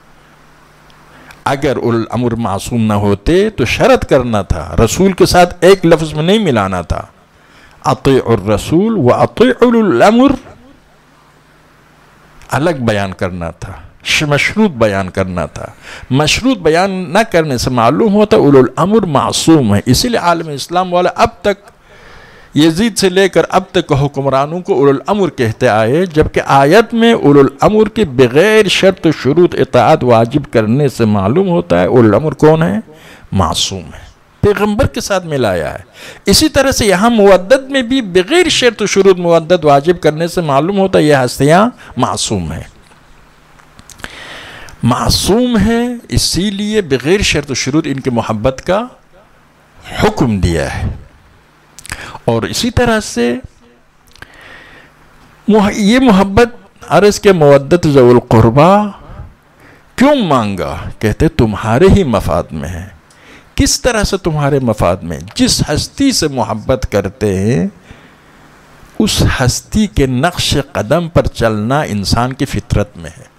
اگر اولو الامر معصوم نہ ہوتے تو شرط کرنا تھا، رسول کے ساتھ ایک لفظ میں نہیں ملانا تھا. اطیعوا الرسول و اطیعوا اولو الامر الگ بیان کرنا تھا، مشروط بیان کرنا تھا. مشروط بیان نہ کرنے سے معلوم ہوتا اولو الامر معصوم ہے. اسی لیے عالم اسلام والا اب تک یزید سے لے کر اب تک حکمرانوں کو اولو الامر کہتے آئے، جبکہ آیت میں اولو الامر کے بغیر شرط و شروط اطاعت واجب کرنے سے معلوم ہوتا ہے اولو الامر کون ہے؟ معصوم ہے، پیغمبر کے ساتھ ملایا ہے. اسی طرح سے یہاں مودد میں بھی بغیر شرط و شروط مودد واجب کرنے سے معلوم ہوتا ہے یہ ہستیاں معصوم ہیں. معصوم ہے اسی لیے بغیر شرط و شروط ان کی محبت کا حکم دیا ہے. اور اسی طرح سے یہ محبت عرض کے مودت ذوی القربہ کیوں مانگا؟ کہتے تمہارے ہی مفاد میں ہے. کس طرح سے تمہارے مفاد میں؟ جس ہستی سے محبت کرتے ہیں اس ہستی کے نقش قدم پر چلنا انسان کی فطرت میں ہے.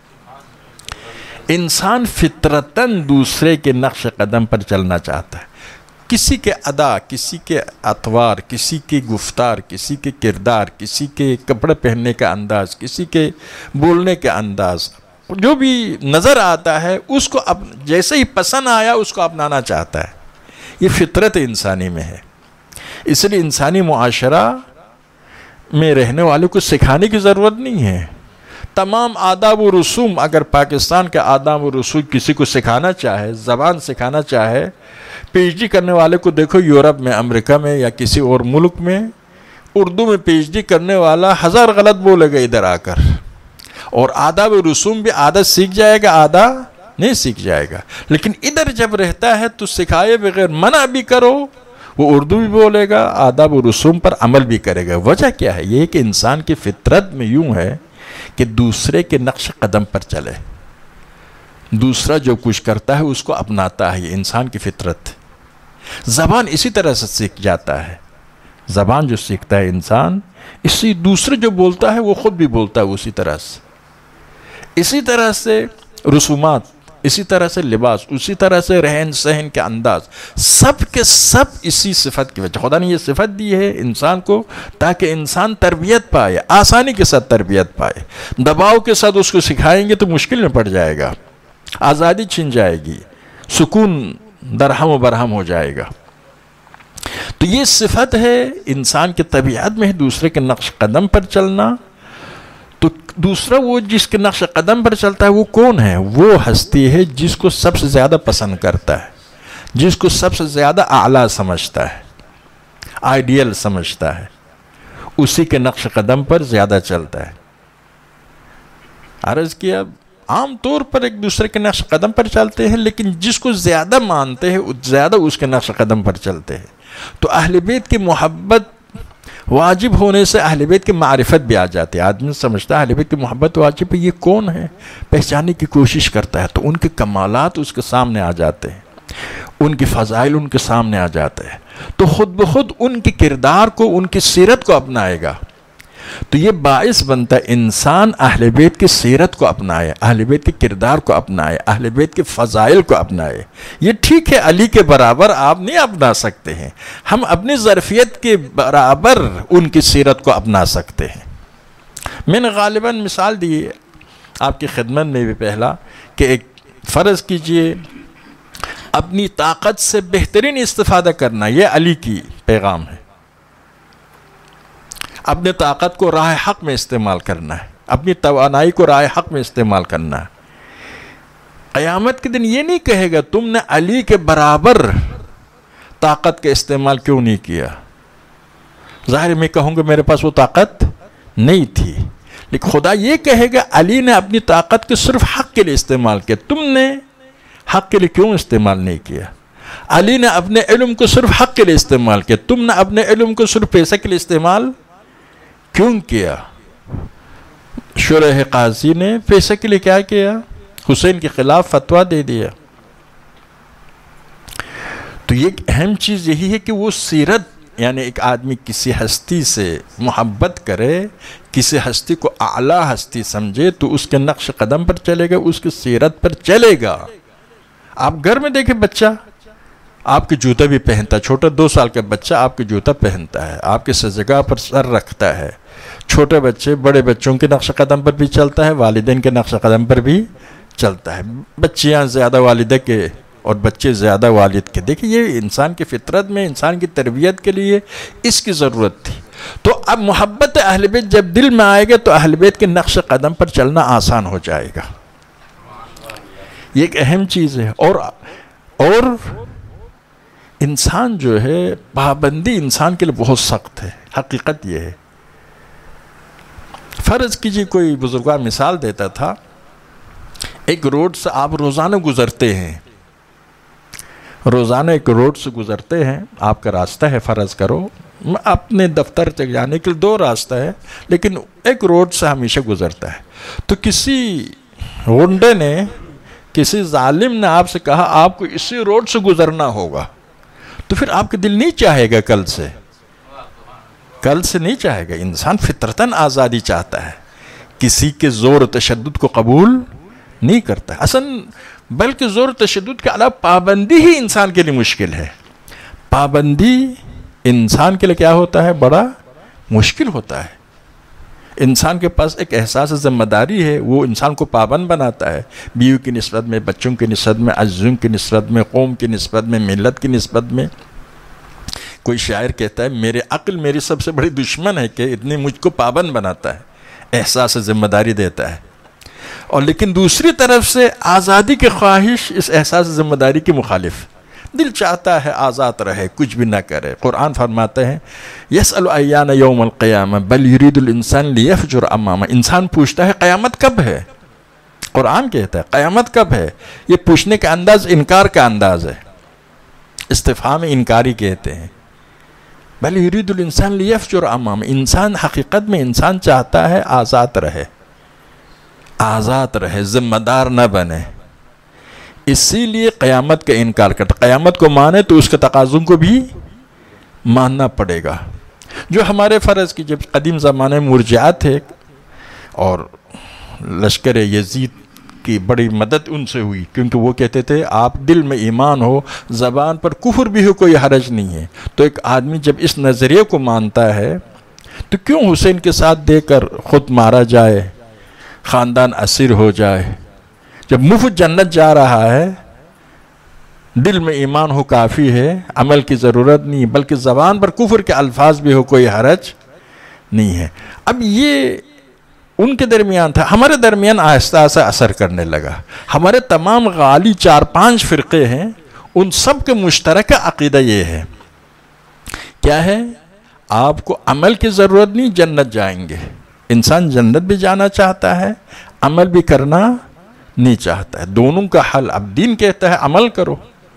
انسان فطرتاً دوسرے کے نقش قدم پر چلنا چاہتا ہے. کسی کے ادا، کسی کے اطوار، کسی کے گفتار، کسی کے کردار، کسی کے کپڑے پہننے کا انداز، کسی کے بولنے کا انداز، جو بھی نظر آتا ہے اس کو جیسے ہی پسند آیا اس کو اپنانا چاہتا ہے. یہ فطرت انسانی میں ہے. اس لیے انسانی معاشرہ میں رہنے والوں کو سکھانے کی ضرورت نہیں ہے. تمام آداب و رسوم اگر پاکستان کے آداب و رسوم کسی کو سکھانا چاہے، زبان سکھانا چاہے، پی ایچ ڈی کرنے والے کو دیکھو یورپ میں، امریکہ میں یا کسی اور ملک میں، اردو میں پی ایچ ڈی کرنے والا 1000 غلط بولے گا ادھر آ کر، اور آداب و رسوم بھی آدھا سیکھ جائے گا، آدھا نہیں سیکھ جائے گا. لیکن ادھر جب رہتا ہے تو سکھائے بغیر منع بھی کرو وہ اردو بھی بولے گا، آداب و رسوم پر عمل بھی کرے گا. وجہ کیا ہے؟ یہ کہ انسان کی فطرت میں یوں ہے کہ دوسرے کے نقش قدم پر چلے، دوسرا جو کچھ کرتا ہے اس کو اپناتا ہے. یہ انسان کی فطرت. زبان اسی طرح سے سیکھ جاتا ہے. زبان جو سیکھتا ہے انسان، اسی دوسرے جو بولتا ہے وہ خود بھی بولتا ہے اسی طرح سے. اسی طرح سے رسومات، اسی طرح سے لباس، اسی طرح سے رہن سہن کے انداز، سب کے سب اسی صفت کی وجہ. خدا نے یہ صفت دی ہے انسان کو تاکہ انسان تربیت پائے، آسانی کے ساتھ تربیت پائے. دباؤ کے ساتھ اس کو سکھائیں گے تو مشکل میں پڑ جائے گا، آزادی چھن جائے گی، سکون درہم و برہم ہو جائے گا. تو یہ صفت ہے انسان کی طبیعت میں ہے دوسرے کے نقش قدم پر چلنا. تو دوسرا وہ جس کے نقش قدم پر چلتا ہے وہ کون ہے؟ وہ ہستی ہے جس کو سب سے زیادہ پسند کرتا ہے، جس کو سب سے زیادہ اعلیٰ سمجھتا ہے، آئیڈیل سمجھتا ہے، اسی کے نقش قدم پر زیادہ چلتا ہے. عرض کیا عام طور پر ایک دوسرے کے نقش قدم پر چلتے ہیں، لیکن جس کو زیادہ مانتے ہیں زیادہ اس کے نقش قدم پر چلتے ہیں. تو اہل بیت کی محبت واجب ہونے سے اہل بیت کی معرفت بھی آ جاتی ہے. آدمی سمجھتا ہے اہل بیت کی محبت واجب ہے، یہ کون ہے، پہچاننے کی کوشش کرتا ہے تو ان کے کمالات اس کے سامنے آ جاتے ہیں، ان کی فضائل ان کے سامنے آ جاتے ہیں، تو خود بخود ان کے کردار کو، ان کی سیرت کو اپنائے گا. تو یہ باعث بنتا ہے انسان اہل بیت کی سیرت کو اپنائے، اہل بیت کے کردار کو اپنائے، اہل بیت کے فضائل کو اپنائے. یہ ٹھیک ہے علی کے برابر آپ نہیں اپنا سکتے ہیں، ہم اپنی ظرفیت کے برابر ان کی سیرت کو اپنا سکتے ہیں. میں نے غالباً مثال دی آپ کی خدمت میں بھی پہلا کہ ایک فرض کیجئے اپنی طاقت سے بہترین استفادہ کرنا، یہ علی کی پیغام ہے. اپنے طاقت کو راہ حق میں استعمال کرنا ہے، اپنی توانائی کو راہ حق میں استعمال کرنا ہے. قیامت کے دن یہ نہیں کہے گا تم نے علی کے برابر طاقت کا استعمال کیوں نہیں کیا. ظاہر میں کہوں گا میرے پاس وہ طاقت نہیں تھی، لیکن خدا یہ کہے گا علی نے اپنی طاقت کو صرف حق کے لیے استعمال کیا، تم نے حق کے لیے کیوں استعمال نہیں کیا. علی نے اپنے علم کو صرف حق کے لیے استعمال کیا، تم نے اپنے علم کو صرف پیسے کے لیے استعمال کیوں کیا. شرح قاضی نے پیسے کے لیے کیا کیا؟ حسین کے خلاف فتویٰ دے دیا. تو یہ ایک اہم چیز یہی ہے کہ وہ سیرت، یعنی ایک آدمی کسی ہستی سے محبت کرے، کسی ہستی کو اعلیٰ ہستی سمجھے تو اس کے نقش قدم پر چلے گا، اس کی سیرت پر چلے گا۔ آپ گھر میں دیکھیں، بچہ آپ کے جوتا بھی پہنتا ہے، چھوٹا 2 سال کا بچہ آپ کے جوتا پہنتا ہے، آپ کے جگہ پر سر رکھتا ہے۔ چھوٹے بچے بڑے بچوں کے نقش قدم پر بھی چلتا ہے، والدین کے نقش قدم پر بھی چلتا ہے۔ بچیاں زیادہ والدہ کے اور بچے زیادہ والد کے۔ دیکھیں یہ انسان کی فطرت میں، انسان کی تربیت کے لیے اس کی ضرورت تھی۔ تو اب محبت اہل بیت جب دل میں آئے گا تو اہل بیت کے نقش قدم پر چلنا آسان ہو جائے گا۔ یہ ایک اہم چیز ہے۔ اور انسان جو ہے، پابندی انسان کے لیے بہت سخت ہے، حقیقت یہ ہے۔ فرض کیجیے کوئی بزرگوار مثال دیتا تھا، ایک روڈ سے آپ روزانہ گزرتے ہیں، روزانہ ایک روڈ سے گزرتے ہیں، آپ کا راستہ ہے، فرض کرو اپنے دفتر تک جانے کے لیے 2 راستہ ہے، لیکن ایک روڈ سے ہمیشہ گزرتا ہے۔ تو کسی غنڈے نے، کسی ظالم نے آپ سے کہا آپ کو اسی روڈ سے گزرنا ہوگا، تو پھر آپ کا دل نہیں چاہے گا، کل سے نہیں چاہے گا۔ انسان فطرتاً آزادی چاہتا ہے، کسی کے زور و تشدد کو قبول نہیں کرتا ہے۔ اصلاً بلکہ زور و تشدد کے علاوہ پابندی ہی انسان کے لیے مشکل ہے۔ پابندی انسان کے لیے کیا ہوتا ہے؟ بڑا مشکل ہوتا ہے۔ انسان کے پاس ایک احساس ذمہ داری ہے، وہ انسان کو پابند بناتا ہے، بیوی کی نسبت میں، بچوں کی نسبت میں، عزیزوں کی نسبت میں، قوم کی نسبت میں، ملت کی نسبت میں۔ کوئی شاعر کہتا ہے میرے عقل میری سب سے بڑی دشمن ہے کہ اتنی مجھ کو پابند بناتا ہے، احساس ذمہ داری دیتا ہے۔ اور لیکن دوسری طرف سے آزادی کی خواہش اس احساس ذمہ داری کی مخالف، دل چاہتا ہے آزاد رہے، کچھ بھی نہ کرے۔ قرآن فرماتے ہیں یسأل ایان یوم القیامہ بل یرید الانسان لیفجر امامہ، انسان پوچھتا ہے قیامت کب ہے۔ قرآن کہتا ہے قیامت کب ہے، یہ پوچھنے کا انداز انکار کا انداز ہے، استفہام انکاری کہتے ہیں۔ بل یرید الانسان لیفجر امامہ، انسان حقیقت میں انسان چاہتا ہے آزاد رہے، آزاد رہے، ذمہ دار نہ بنے، اسی لیے قیامت کا انکار کرتا۔ قیامت کو مانے تو اس کے تقاضوں کو بھی ماننا پڑے گا۔ جو ہمارے فرض کی جب قدیم زمانے میں مرجعات تھے اور لشکر یزید کی بڑی مدد ان سے ہوئی، کیونکہ وہ کہتے تھے آپ دل میں ایمان ہو، زبان پر کفر بھی ہو، کوئی حرج نہیں ہے۔ تو ایک آدمی جب اس نظریے کو مانتا ہے تو کیوں حسین کے ساتھ دے کر خود مارا جائے، خاندان اسیر ہو جائے؟ جب مفت جنت جا رہا ہے، دل میں ایمان ہو کافی ہے، عمل کی ضرورت نہیں، بلکہ زبان پر کفر کے الفاظ بھی ہو، کوئی حرج نہیں ہے۔ اب یہ ان کے درمیان تھا، ہمارے درمیان آہستہ آہستہ اثر کرنے لگا۔ ہمارے تمام غالی 4-5 فرقے ہیں، ان سب کے مشترکہ عقیدہ یہ ہے، کیا ہے؟ آپ کو عمل کی ضرورت نہیں، جنت جائیں گے۔ انسان جنت بھی جانا چاہتا ہے، عمل بھی کرنا نہیں چاہتا ہے۔ دونوں کا حل، اب دین کہتا ہے عمل کرو،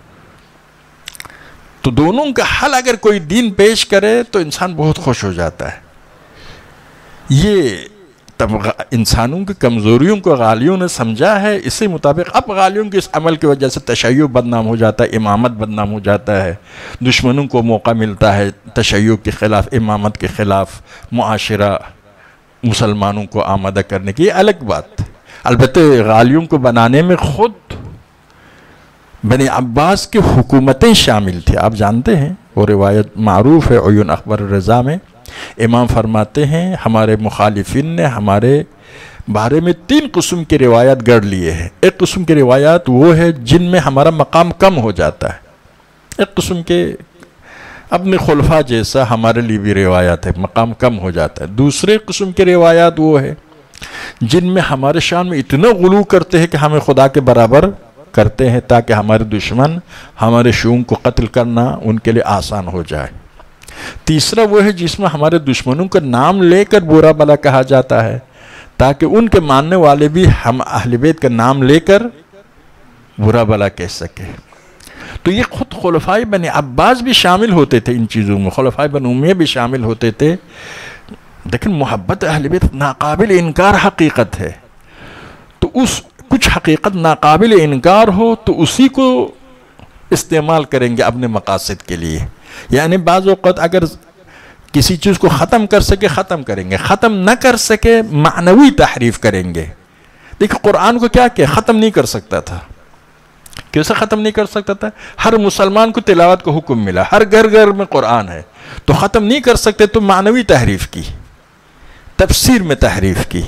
تو دونوں کا حل اگر کوئی دین پیش کرے تو انسان بہت خوش ہو جاتا ہے۔ یہ انسانوں کی کمزوریوں کو غالیوں نے سمجھا ہے، اسی مطابق اب غالیوں کے اس عمل کی وجہ سے تشیع بدنام ہو جاتا ہے، امامت بدنام ہو جاتا ہے، دشمنوں کو موقع ملتا ہے تشیع کے خلاف، امامت کے خلاف معاشرہ مسلمانوں کو آمادہ کرنے کی۔ یہ الگ بات۔ البتہ غالیوں کو بنانے میں خود بنی عباس کی حکومتیں شامل تھیں، آپ جانتے ہیں، وہ روایت معروف ہے عیون اخبار رضا میں۔ امام فرماتے ہیں ہمارے مخالفین نے ہمارے بارے میں 3 قسم کی روایات گڑھ لیے ہیں۔ ایک قسم کی روایات وہ ہے جن میں ہمارا مقام کم ہو جاتا ہے، ایک قسم کے اپنے خلفاء جیسا ہمارے لیے بھی روایات ہے، مقام کم ہو جاتا ہے۔ دوسرے قسم کی روایات وہ ہے جن میں ہمارے شان میں اتنا غلو کرتے ہیں کہ ہمیں خدا کے برابر کرتے ہیں، تاکہ ہمارے دشمن ہمارے شعوم کو قتل کرنا ان کے لیے آسان ہو جائے۔ تیسرا وہ ہے جس میں ہمارے دشمنوں کا نام لے کر برا بلا کہا جاتا ہے، تاکہ ان کے ماننے والے بھی ہم اہل بیت کا نام لے کر برا بلا کہہ سکے۔ تو یہ خود خلفائے بنی عباس بھی شامل ہوتے تھے ان چیزوں میں، خلفائے بنی امیہ بھی شامل ہوتے تھے۔ لیکن محبت اہل بیت ناقابل انکار حقیقت ہے، تو اس کچھ حقیقت ناقابل انکار ہو تو اسی کو استعمال کریں گے اپنے مقاصد کے لیے. یعنی بعض اوقات اگر کسی چیز کو ختم کر سکے ختم کریں گے, ختم نہ کر سکے معنوی تحریف کریں گے. دیکھیں قرآن کو کیا ختم نہیں کر سکتا تھا. کیسے ختم نہیں کر سکتا تھا؟ ہر مسلمان کو تلاوت کو حکم ملا, ہر گھر گھر میں قرآن ہے, تو ختم نہیں کر سکتے تو معنوی تحریف کی, تفسیر میں تحریف کی.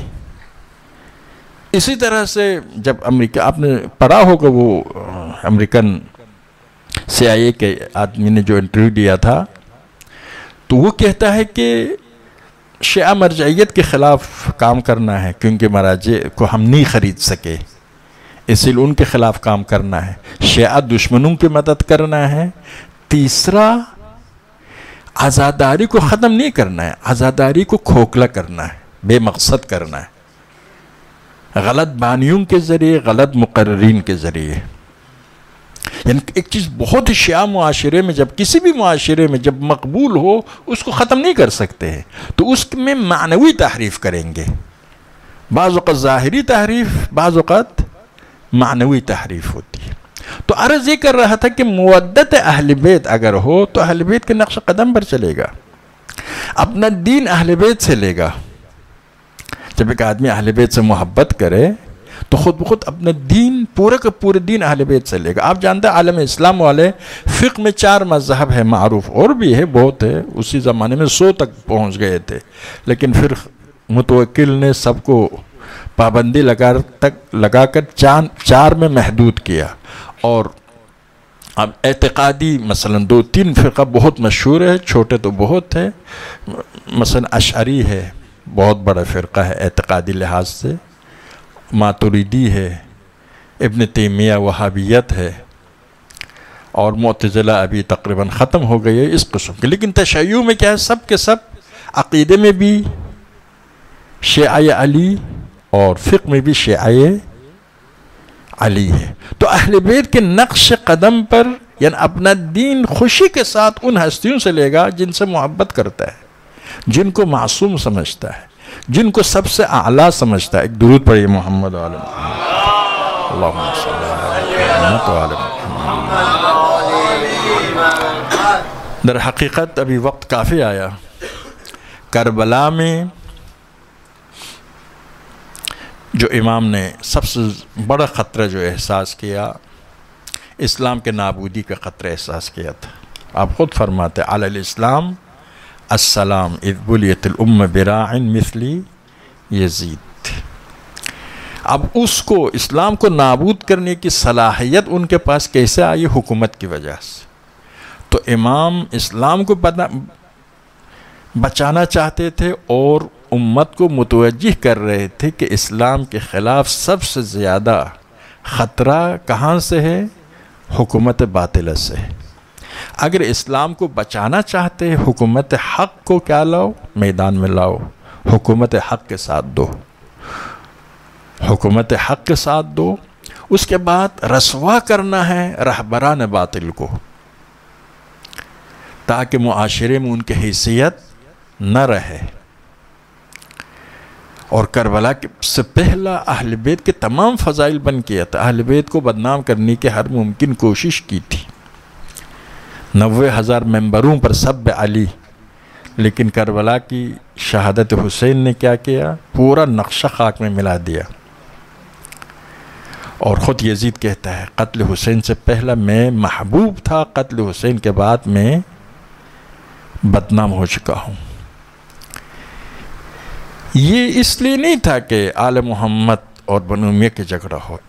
اسی طرح سے جب امریکہ, آپ نے پڑھا ہوگا وہ امریکن CIA کے آدمی نے جو انٹرویو دیا تھا, تو وہ کہتا ہے کہ شیعہ مرجعیت کے خلاف کام کرنا ہے کیونکہ مراجع کو ہم نہیں خرید سکے, اسی لیے ان کے خلاف کام کرنا ہے. شیعہ دشمنوں کی مدد کرنا ہے. تیسرا, عزاداری کو ختم نہیں کرنا ہے, عزاداری کو کھوکھلا کرنا ہے, بے مقصد کرنا ہے, غلط بانیوں کے ذریعے, غلط مقررین کے ذریعے. یعنی ایک چیز بہت ہی شیعہ معاشرے میں, جب کسی بھی معاشرے میں جب مقبول ہو, اس کو ختم نہیں کر سکتے ہیں, تو اس میں معنوی تحریف کریں گے. بعض اوقات ظاہری تحریف, بعض اوقات معنوی تحریف ہوتی ہے. تو عرض یہ کر رہا تھا کہ مودت اہل بیت اگر ہو تو اہل بیت کے نقش قدم پر چلے گا, اپنا دین اہل بیت سے لے گا. جب ایک آدمی اہل بیت سے محبت کرے تو خود بخود اپنا دین, پورے کا پورے دین اہل بیت سے لے گا. آپ جانتے ہیں عالم اسلام والے فقہ میں 4 مذہب ہے معروف, اور بھی ہے, بہت ہے, اسی زمانے میں 100 تک پہنچ گئے تھے, لیکن پھر متوکل نے سب کو پابندی لگا کر 4 میں محدود کیا. اور اب اعتقادی مثلا 2-3 فرقہ بہت مشہور ہے, چھوٹے تو بہت ہے. مثلا اشعری ہے, بہت بڑا فرقہ ہے اعتقادی لحاظ سے. ماتریدی ہے, ابن تیمیہ وہابیت ہے, اور معتزلہ ابھی تقریباً ختم ہو گئی ہے اس قسم کے. لیکن تشیع میں کیا ہے, سب کے سب عقیدے میں بھی شیعہ علی اور فقہ میں بھی شیعہ علی ہے. تو اہل بیت کے نقش قدم پر یعنی اپنا دین خوشی کے ساتھ ان ہستیوں سے لے گا جن سے محبت کرتا ہے, جن کو معصوم سمجھتا ہے, جن کو سب سے اعلیٰ سمجھتا ہے. ایک درود پڑھیے محمد و آل محمد, اللہم صلی اللہ علیہ وسلم. در حقیقت ابھی وقت کافی آیا. کربلا میں جو امام نے سب سے بڑا خطرہ جو احساس کیا, اسلام کے نابودی کا خطرہ احساس کیا تھا. آپ خود فرماتے علی الاسلام السلام اذ بلیت الام براع مثلی یزید. اب اس کو, اسلام کو نابود کرنے کی صلاحیت ان کے پاس کیسے آئی؟ حکومت کی وجہ سے. تو امام اسلام کو بچانا چاہتے تھے اور امت کو متوجہ کر رہے تھے کہ اسلام کے خلاف سب سے زیادہ خطرہ کہاں سے ہے؟ حکومت باطلہ سے. اگر اسلام کو بچانا چاہتے ہیں, حکومت حق کو کیا لاؤ؟ میدان میں لاؤ, حکومت حق کے ساتھ دو, حکومت حق کے ساتھ دو. اس کے بعد رسوا کرنا ہے رہبران باطل کو, تاکہ معاشرے میں ان کی حیثیت نہ رہے. اور کربلا سے پہلا اہل بیت کے تمام فضائل بن کیا تھا. اہل بیت کو بدنام کرنے کی ہر ممکن کوشش کی تھی. 90,000 ممبروں پر سب علی, لیکن کربلا کی شہادت حسین نے کیا کیا؟ پورا نقشہ خاک میں ملا دیا. اور خود یزید کہتا ہے قتل حسین سے پہلا میں محبوب تھا, قتل حسین کے بعد میں بدنام ہو چکا ہوں. یہ اس لیے نہیں تھا کہ آل محمد اور بنو امیہ کے جھگڑا ہو,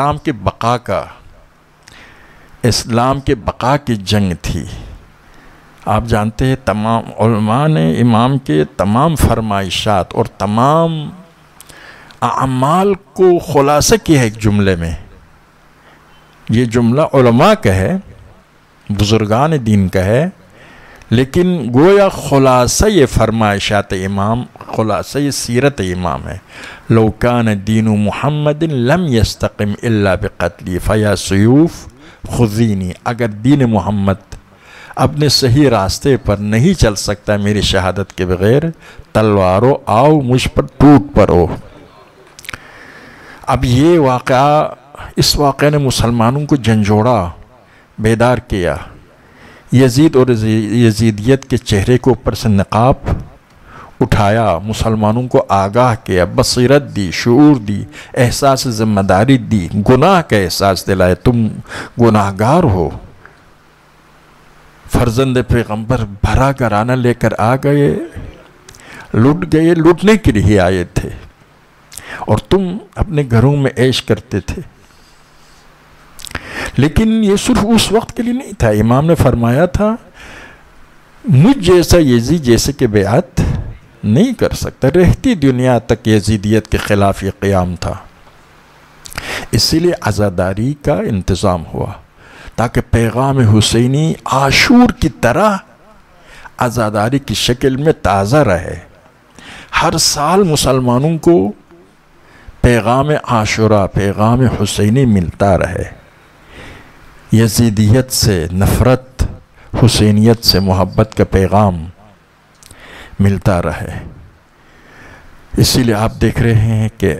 اسلام کے بقا کی جنگ تھی. آپ جانتے ہیں تمام علماء نے امام کے تمام فرمائشات اور تمام اعمال کو خلاصہ کیا ہے ایک جملے میں. یہ جملہ علماء کا ہے, بزرگان دین کا ہے, لیکن گویا خلاصہ یہ فرمائشات امام, خلاصہ یہ سیرت امام ہے. لو کان دین محمد لم یستقم الا بقتلی فیا سیوف خذینی. اگر دین محمد اپنے صحیح راستے پر نہیں چل سکتا میری شہادت کے بغیر, تلوارو آؤ مجھ پر ٹوٹ پڑو. اب یہ واقعہ, اس واقعے نے مسلمانوں کو جھنجھوڑا بیدار کیا، یزید اور یزیدیت کے چہرے کے اوپر سے نقاب اٹھایا، مسلمانوں کو آگاہ کیا، بصیرت دی، شعور دی، احساس ذمہ داری دی، گناہ کا احساس دلائے، تم گناہگار ہو۔ فرزند پیغمبر بھرا گھرانہ لے کر آ گئے، لٹ گئے، لٹنے کے لیے آئے تھے، اور تم اپنے گھروں میں عیش کرتے تھے۔ لیکن یہ صرف اس وقت کے لیے نہیں تھا، امام نے فرمایا تھا مجھ جیسا یزید جیسے کہ بیعت نہیں کر سکتا، رہتی دنیا تک یزیدیت کے خلاف یہ قیام تھا۔ اسی لیے عزاداری کا انتظام ہوا تاکہ پیغام حسینی عاشور کی طرح عزاداری کی شکل میں تازہ رہے۔ ہر سال مسلمانوں کو پیغام عاشورہ، پیغام حسینی ملتا رہے، یزیدیت سے نفرت، حسینیت سے محبت کا پیغام ملتا رہے۔ اسی لیے آپ دیکھ رہے ہیں کہ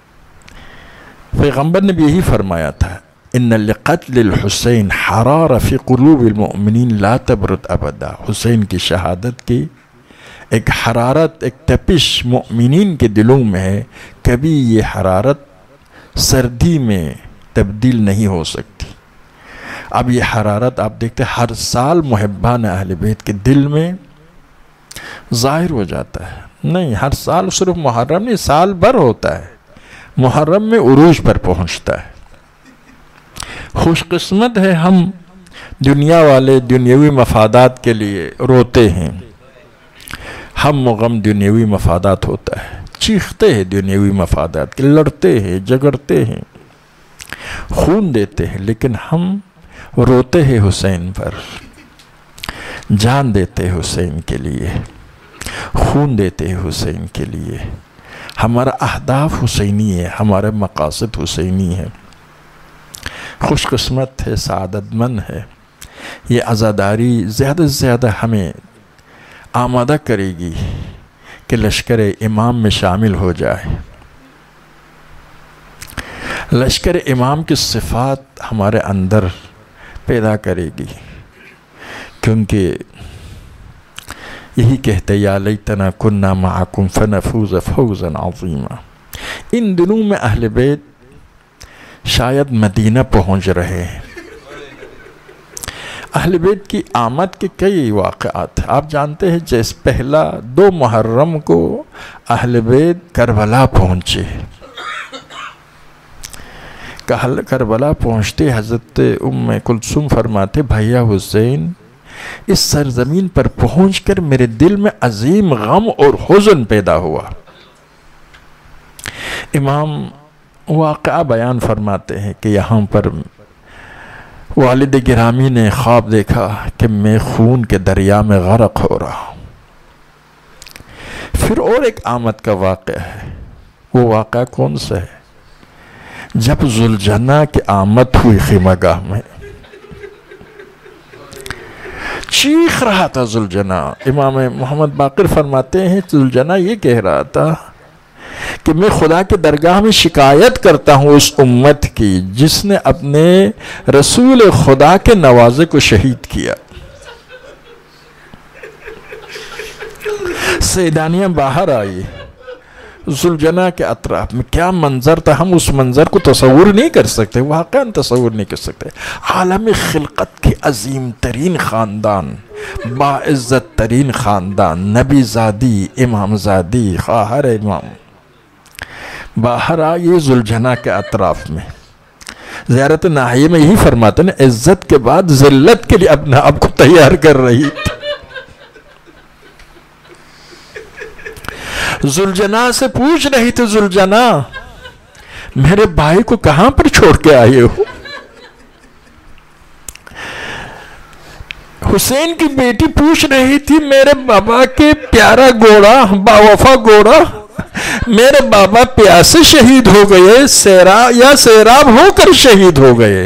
پیغمبر نے بھی یہی فرمایا تھا، ان لقتل الحسین حرارہ فی قلوب المؤمنین لا تبرد ابدا۔ حسین کی شہادت کی ایک حرارت، ایک تپش مؤمنین کے دلوں میں ہے، کبھی یہ حرارت سردی میں تبدیل نہیں ہو سکتی۔ اب یہ حرارت آپ دیکھتے ہیں ہر سال محبان اہل بیت کے دل میں ظاہر ہو جاتا ہے۔ نہیں، ہر سال صرف محرم نہیں، سال بھر ہوتا ہے، محرم میں عروج پر پہنچتا ہے۔ خوش قسمت ہے ہم دنیا والے، دنیاوی مفادات کے لیے روتے ہیں، ہم غم دنیاوی مفادات ہوتا ہے، چیختے ہیں دنیاوی مفادات کے، لڑتے ہیں، جگڑتے ہیں، خون دیتے ہیں، لیکن ہم روتے ہیں حسین پر، جان دیتے ہیں حسین کے لیے، خون دیتے ہیں حسین کے لیے۔ ہمارا اہداف حسینی ہے، ہمارے مقاصد حسینی ہے۔ خوش قسمت ہے، سعادت مند ہے۔ یہ عزاداری زیادہ سے زیادہ ہمیں آمادہ کرے گی کہ لشکر امام میں شامل ہو جائے۔ لشکر امام کی صفات ہمارے اندر پیدا کرے گی، کیونکہ یہی کہتے یا لیتنا کننا معکم فنفوز فوزا عظیما۔ ان دنوں میں اہل بیت شاید مدینہ پہنچ رہے ہیں۔ اہل بیت کی آمد کے کئی واقعات ہیں، آپ جانتے ہیں، جیسے پہلا 2 محرم کو اہل بیت کربلا پہنچے۔ کربلا پہنچتے حضرت ام کلثوم فرماتے، بھیا حسین، اس سرزمین پر پہنچ کر میرے دل میں عظیم غم اور حزن پیدا ہوا۔ امام واقعہ بیان فرماتے ہیں کہ یہاں پر والد گرامی نے خواب دیکھا کہ میں خون کے دریا میں غرق ہو رہا ہوں۔ پھر اور ایک آمد کا واقعہ ہے، وہ واقعہ کون سا ہے؟ جب ذوالجنہ کی آمد ہوئی خیمگاہ میں، چیخ رہا تھا ذوالجنہ۔ امام محمد باقر فرماتے ہیں ذوالجنہ یہ کہہ رہا تھا کہ میں خدا کے درگاہ میں شکایت کرتا ہوں اس امت کی جس نے اپنے رسول خدا کے نوازے کو شہید کیا۔ سیدانیاں باہر آئی ذوالجنہ کے اطراف میں، کیا منظر تھا، ہم اس منظر کو تصور نہیں کر سکتے، واقعاً تصور نہیں کر سکتے۔ عالم خلقت کی عظیم ترین خاندان، باعزت ترین خاندان، نبی زادی، امام زادی، خواہر امام، باہر آئی ذوالجنہ کے اطراف میں۔ زیارت ناحیہ میں یہی فرماتے ہیں، عزت کے بعد ذلت کے لیے اپنا آپ کو تیار کر رہی تھی۔ ذوالجنہ سے پوچھ رہی تھی، ذوالجنہ میرے بھائی کو کہاں پر چھوڑ کے آئے ہو؟ حسین کی بیٹی پوچھ رہی تھی، میرے بابا کے پیارا گھوڑا، باوفا گھوڑا، میرے بابا پیاسے شہید ہو گئے، سیراب ہو کر شہید ہو گئے۔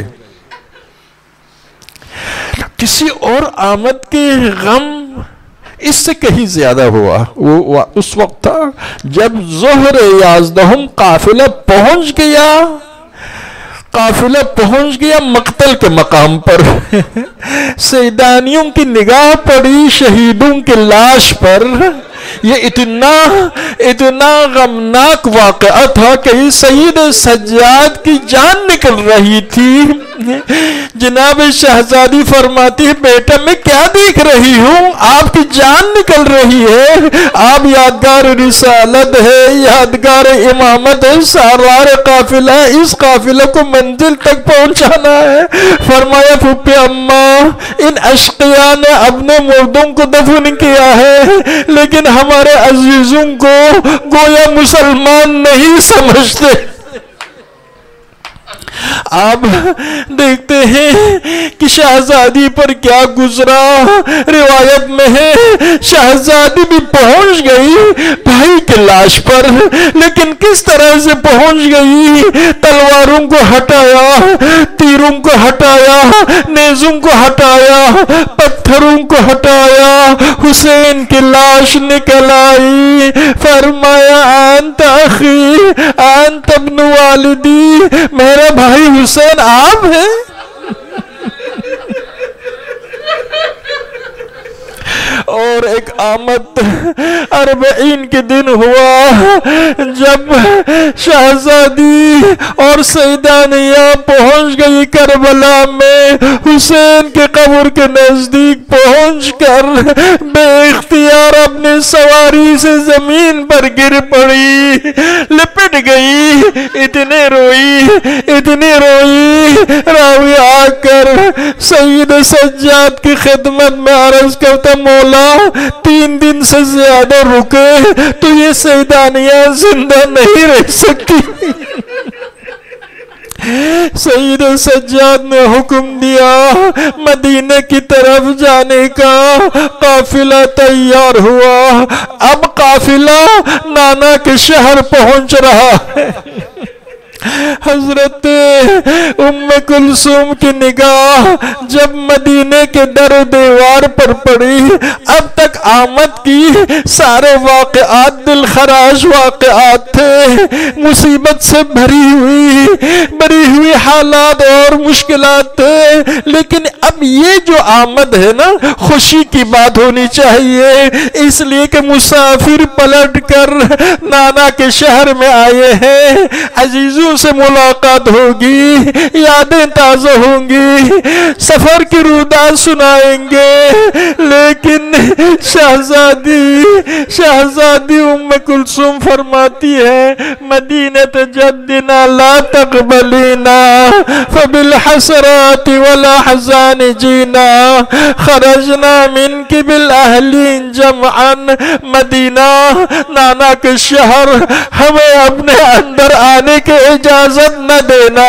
کسی اور آمد کے غم اس سے کہیں زیادہ ہوا۔ وہ اس وقت تھا جب ظہر یازدہم قافلہ پہنچ گیا، قافلہ پہنچ گیا مقتل کے مقام پر سیدانیوں کی نگاہ پڑی شہیدوں کی لاش پر. یہ اتنا غمناک واقعہ تھا کہ سید سجاد کی جان نکل رہی تھی. جناب شہزادی فرماتی ہے بیٹا میں کیا دیکھ رہی ہوں, آپ کی جان نکل رہی ہے, آپ یادگار رسالت ہے, یادگار امامت ہے, سالار قافلہ ہے, اس قافلہ کو منزل تک پہنچانا ہے. فرمایا پھوپھی اماں ان اشقیاء نے اپنے مردوں کو دفن کیا ہے لیکن ہمارے عزیزوں کو گویا مسلمان نہیں سمجھتے. آپ دیکھتے ہیں کہ شہزادی پر کیا گزرا. روایت میں ہے شہزادی بھی پہنچ گئی بھائی کی لاش پر, لیکن کس طرح سے پہنچ گئی؟ تلواروں کو ہٹایا, تیروں کو ہٹایا, نیزوں کو ہٹایا, پتھروں کو ہٹایا, حسین کی لاش نکل آئی. فرمایا انت اخی انت ابن والدی, میرا بھائی حسین آپ ہیں. اور ایک آمد 40 کے دن ہوا جب شہزادی اور سیدانیہ پہنچ گئی کربلا میں. حسین کے قبر کے نزدیک پہنچ کر بے اختیار اپنے سواری سے زمین پر گر پڑی, لپٹ گئی. اتنی روئی. راوی آ کر سید سجاد کی خدمت میں عرض کرتا مولا 3 دن سے زیادہ رکے تو یہ سیدانیہ زندہ نہیں رہ سکتی. سید سجاد نے حکم دیا مدینے کی طرف جانے کا. قافلہ تیار ہوا. اب قافلہ نانا کے شہر پہنچ رہا ہے. حضرت ام کلثوم کی نگاہ جب مدینے کے در و دیوار پر پڑی, اب تک آمد کی سارے واقعات دل خراش واقعات تھے, مصیبت سے بری ہوئی حالات اور مشکلات تھے, لیکن اب یہ جو آمد ہے نا خوشی کی بات ہونی چاہیے, اس لیے کہ مسافر پلٹ کر نانا کے شہر میں آئے ہیں. عزیزوں سے ملاقات ہوگی, یادیں تازہ ہوں گی, سفر کی رودات سنائیں گے, لیکن شہزادی ام کلثوم فرماتی ہے مدینہ جدنا لا تقبلینا فبالحسرات والاحزان جینا خرجنا منک بالاہلین جمعا. مدینہ نانا کے شہر ہمیں اپنے اندر آنے کے اجازت نہ دینا.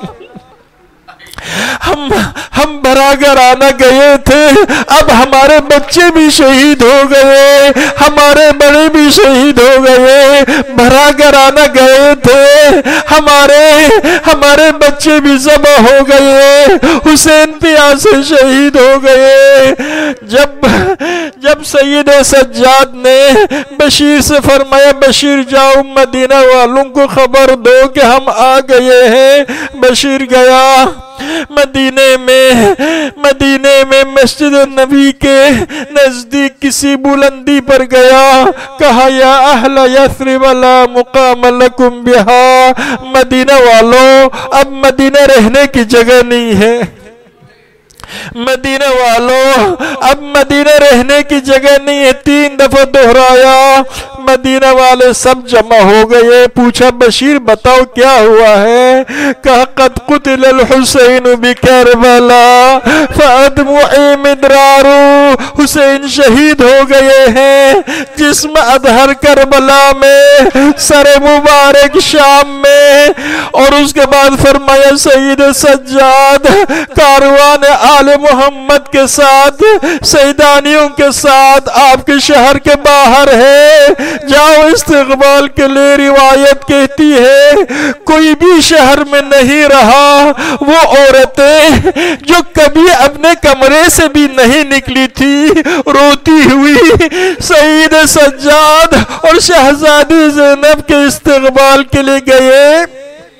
ہم براگرانہ گئے تھے, اب ہمارے بچے بھی شہید ہو گئے, ہمارے بڑے بھی شہید ہو گئے. براگرانہ گئے تھے, ہمارے بچے بھی ذبح ہو گئے, حسین پیاس سے شہید ہو گئے. جب سید سجاد نے بشیر سے فرمایا بشیر جاؤ مدینہ والوں کو خبر دو کہ ہم آ گئے ہیں. بشیر گیا مدینے میں مسجد نبی کے نزدیک کسی بلندی پر گیا. کہا یا اہل یثرب لا مقام لکم بہا, مدینہ والوں اب مدینہ رہنے کی جگہ نہیں ہے. مدینہ والوں اب مدینہ رہنے کی جگہ نہیں ہے. 3 دفعہ دہرایا. مدینہ والے سب جمع ہو گئے. پوچھا بشیر بتاؤ کیا ہوا ہے؟ کہا قد قتل الحسین بکربلا فادمعی مدرار, حسین شہید ہو گئے ہیں, جسم ادھر کربلا میں, سر مبارک شام میں. اور اس کے بعد فرمایا سید سجاد کاروان آل محمد کے ساتھ سیدانیوں کے ساتھ آپ کے شہر کے باہر ہے, جاؤ استقبال کے لیے. روایت کہتی ہے کوئی بھی شہر میں نہیں رہا وہ عورتیں جو کبھی اپنے کمرے سے بھی نہیں نکلی تھی, روتی ہوئی سید سجاد اور شہزادی زینب کے استقبال کے لیے گئے.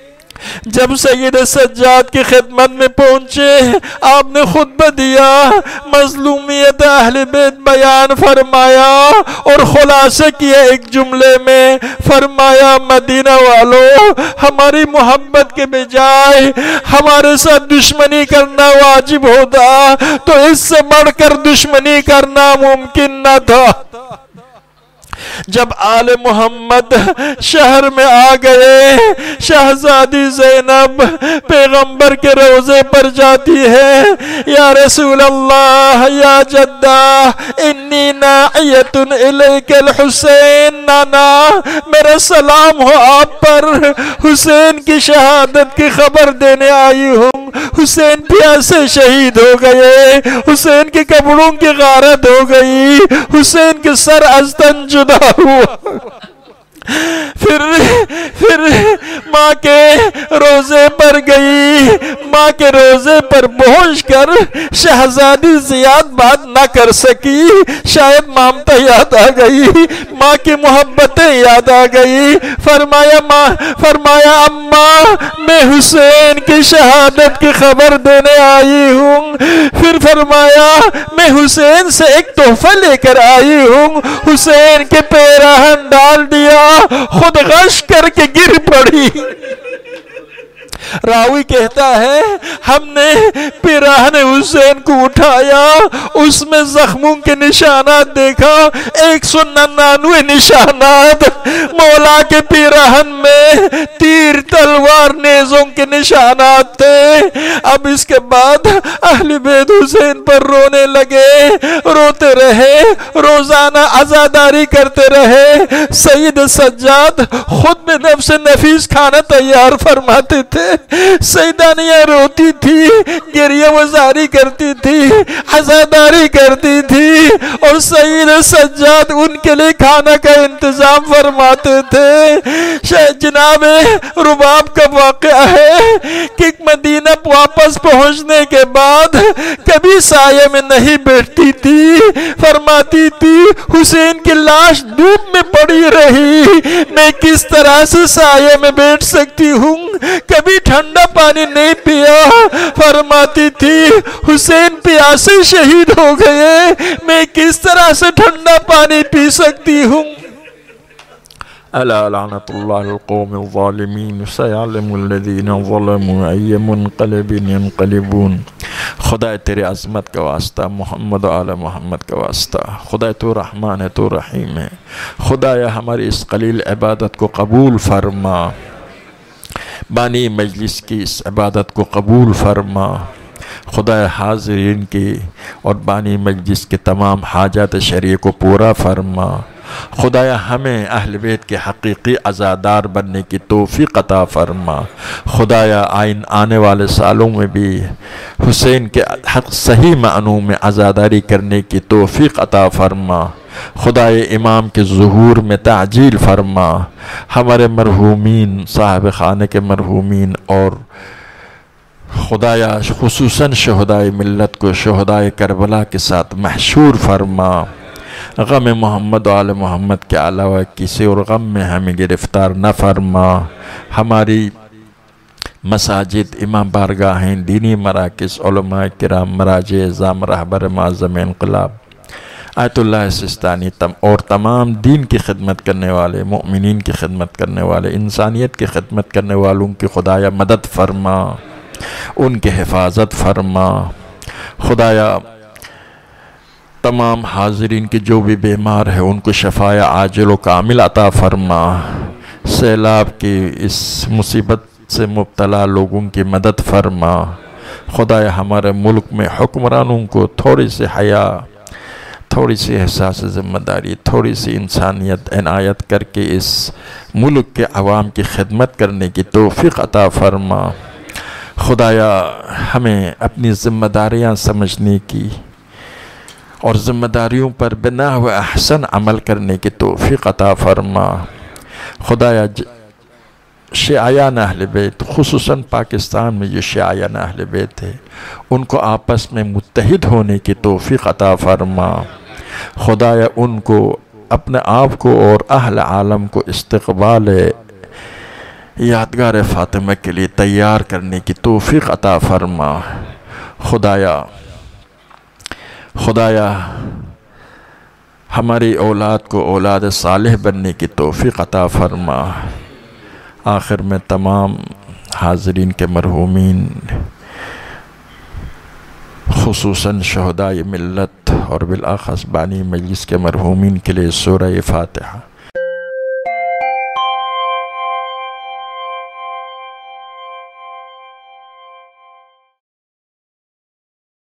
جب سید سجاد کی خدمت میں پہنچے آپ نے خطبہ دیا، مظلومیت اہل بیت بیان فرمایا اور خلاصہ کیا ایک جملے میں، فرمایا مدینہ والوں، ہماری محبت کے بجائے ہمارے ساتھ دشمنی کرنا واجب ہوتا تو اس سے بڑھ کر دشمنی کرنا ممکن نہ تھا۔ جب آل محمد شہر میں آ گئے، شہزادی زینب پیغمبر کے روضے پر جاتی ہے، یا رسول اللہ یا جدہ انی ناعیت الیک الحسین، نانا میرا سلام ہو آپ پر، حسین کی شہادت کی خبر دینے آئی ہوں، حسین پیاسے شہید ہو گئے، حسین کے کپڑوں کی غارت ہو گئی، حسین کے سر از تن جدا ہوا۔ پھر ماں کے روزے پر گئی، ماں کے روزے پر پہنچ کر شہزادی زیاد بات نہ کر سکی، شاید مامتا یاد آ گئی، ماں کی محبتیں یاد آ گئی، فرمایا اماں میں حسین کی شہادت کی خبر دینے آئی ہوں، پھر فرمایا میں حسین سے ایک تحفہ لے کر آئی ہوں، حسین کے پیراہن ڈال دیا، خود غش کر کے گر پڑی۔ راوی کہتا ہے ہم نے پیراہن حسین کو اٹھایا، اس میں زخموں کے نشانات دیکھا، 199 نشانات، مولا کے پیراہن میں تیر تلوار نیزوں کے نشانات تھے۔ اب اس کے بعد اہل بیت حسین پر رونے لگے، روتے رہے، روزانہ عزاداری کرتے رہے۔ سید سجاد خود میں نفس نفیس کھانا تیار فرماتے تھے، سیدانیہ روتی تھی، گریہ وزاری کرتی تھی، عزاداری کرتی تھی، اور سید سجاد ان کے لیے کھانا کا انتظام فرماتے تھے۔ جناب رباب کا واقعہ ہے کہ مدینہ واپس پہنچنے کے بعد کبھی سائے میں نہیں بیٹھتی تھی، فرماتی تھی حسین کی لاش دھوپ میں پڑی رہی، میں کس طرح سے سائے میں بیٹھ سکتی ہوں، کبھی ٹھنڈا پانی نہیں پیا، فرماتی تھی حسین پیاسے شہید ہو گئے، میں کس طرح سے ٹھنڈا پانی پی سکتی ہوں۔ الا لعنت اللہ القوم الظالمین سیعلم الذین ظلموا ای منقلب ینقلبون۔ خدا تیرے عظمت کا واسطہ، محمد و آل محمد کا واسطہ، خدا تو رحمان ہے، تو رحیم ہے، خدایا ہماری اس قلیل عبادت کو قبول فرما، بانی مجلس کی اس عبادت کو قبول فرما، خدا حاضرین کی اور بانی مجلس کے تمام حاجات شرعی کو پورا فرما، خدایا ہمیں اہل بیت کے حقیقی عزادار بننے کی توفیق عطا فرما، خدایا آنے والے سالوں میں بھی حسین کے حق صحیح معنوں میں عزاداری کرنے کی توفیق عطا فرما، خدائے امام کے ظہور میں تعجیل فرما، ہمارے مرحومین صاحب خانے کے مرحومین اور خدایا خصوصاً شہدائے ملت کو شہدائے کربلا کے ساتھ محشور فرما، غم محمد و آل محمد کے علاوہ کسی اور غم میں ہمیں گرفتار نہ فرما، ہماری مساجد، امام بارگاہیں، دینی مراکز، علماء کرام، مراجع اعظام، رہبر معظم انقلاب آیت اللہ سستانی اور تمام دین کی خدمت کرنے والے، مؤمنین کی خدمت کرنے والے، انسانیت کی خدمت کرنے والوں کی خدایا مدد فرما، ان کی حفاظت فرما، خدایا تمام حاضرین کی جو بھی بیمار ہے ان کو شفاء عاجل و کامل عطا فرما، سیلاب کی اس مصیبت سے مبتلا لوگوں کی مدد فرما، خدایا ہمارے ملک میں حکمرانوں کو تھوڑی سی حیا، تھوڑی سی احساس ذمہ داری، تھوڑی سی انسانیت عنایت کر کے اس ملک کے عوام کی خدمت کرنے کی توفیق عطا فرما، خدایا ہمیں اپنی ذمہ داریاں سمجھنے کی اور ذمہ داریوں پر بنا و احسن عمل کرنے کی توفیق عطا فرما، خدایا شیعیان اہل بیت خصوصاً پاکستان میں جو شیعیان اہل بیت ہے ان کو آپس میں متحد ہونے کی توفیق عطا فرما، خدایا ان کو اپنے آپ کو اور اہل عالم کو استقبال یادگار فاطمہ کے لیے تیار کرنے کی توفیق عطا فرما۔ خدایا ہماری اولاد کو اولاد صالح بننے کی توفیق عطا فرما۔ آخر میں تمام حاضرین کے مرحومین، خصوصاً شہدائے ملت اور بالاخص بانی مجلس کے مرحومین کے لیے سورہ فاتحہ۔